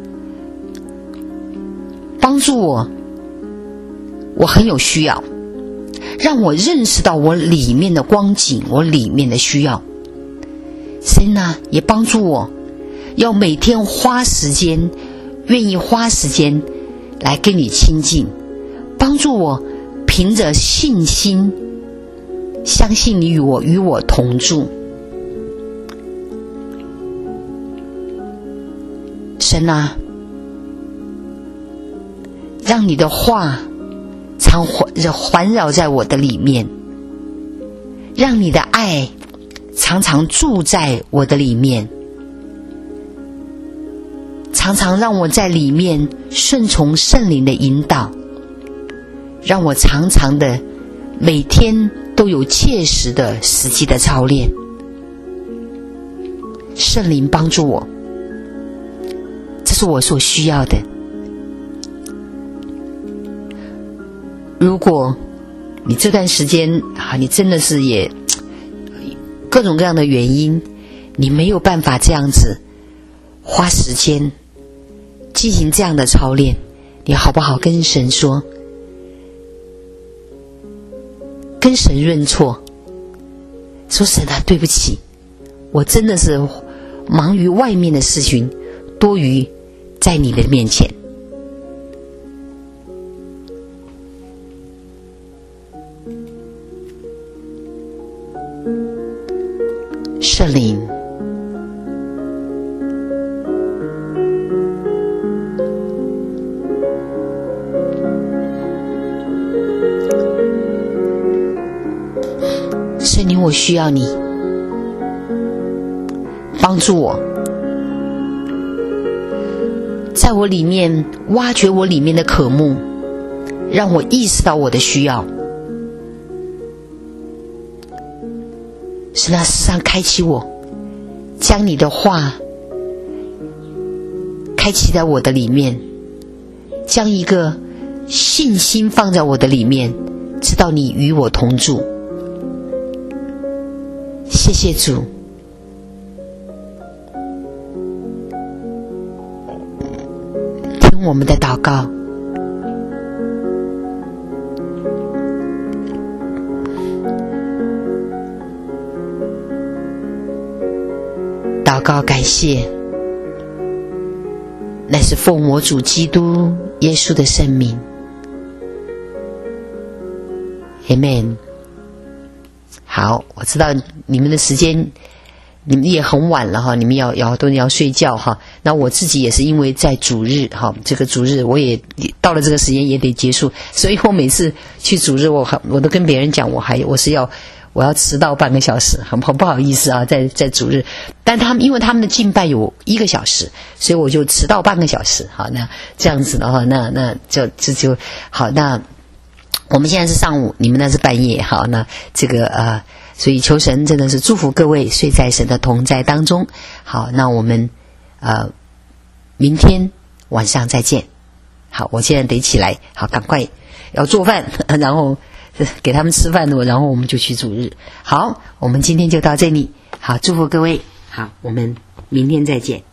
帮助我，我很有需要，让我认识到我里面的光景，我里面的需要。神啊，也帮助我，要每天花时间，愿意花时间来跟你亲近，帮助我凭着信心相信你与我同住。神啊，让你的话常环绕在我的里面，让你的爱常常住在我的里面，常常让我在里面顺从圣灵的引导，让我常常的每天都有切实的实际的操练。圣灵帮助我，这是我所需要的。如果你这段时间你真的是也各种各样的原因，你没有办法这样子花时间进行这样的操练，你好不好跟神说，跟神认错，说神啊，对不起，我真的是忙于外面的事情，多于在你的面前。圣灵，圣灵，我需要你帮助我，在我里面挖掘我里面的渴慕，让我意识到我的需要。神啊，时常开启我，将你的话开启在我的里面，将一个信心放在我的里面，知道你与我同住。谢谢主，听我们的祷告。祷告感谢，乃是奉我主基督耶稣的圣名。 Amen。 好，我知道你们的时间，你们也很晚了哈，你们要睡觉哈。那我自己也是因为在主日哈，这个主日我也到了这个时间也得结束，所以我每次去主日我都跟别人讲我要迟到半个小时，很不好意思啊，在主日，但因为他们的敬拜有1个小时，所以我就迟到半个小时。好，那这样子的话，那就好。那我们现在是上午，你们那是半夜。好，那这个所以求神真的是祝福各位睡在神的同在当中。好，那我们明天晚上再见。好，我现在得起来，好，赶快要做饭，然后给他们吃饭了，然后我们就去主日。好，我们今天就到这里。好，祝福各位。好，我们明天再见。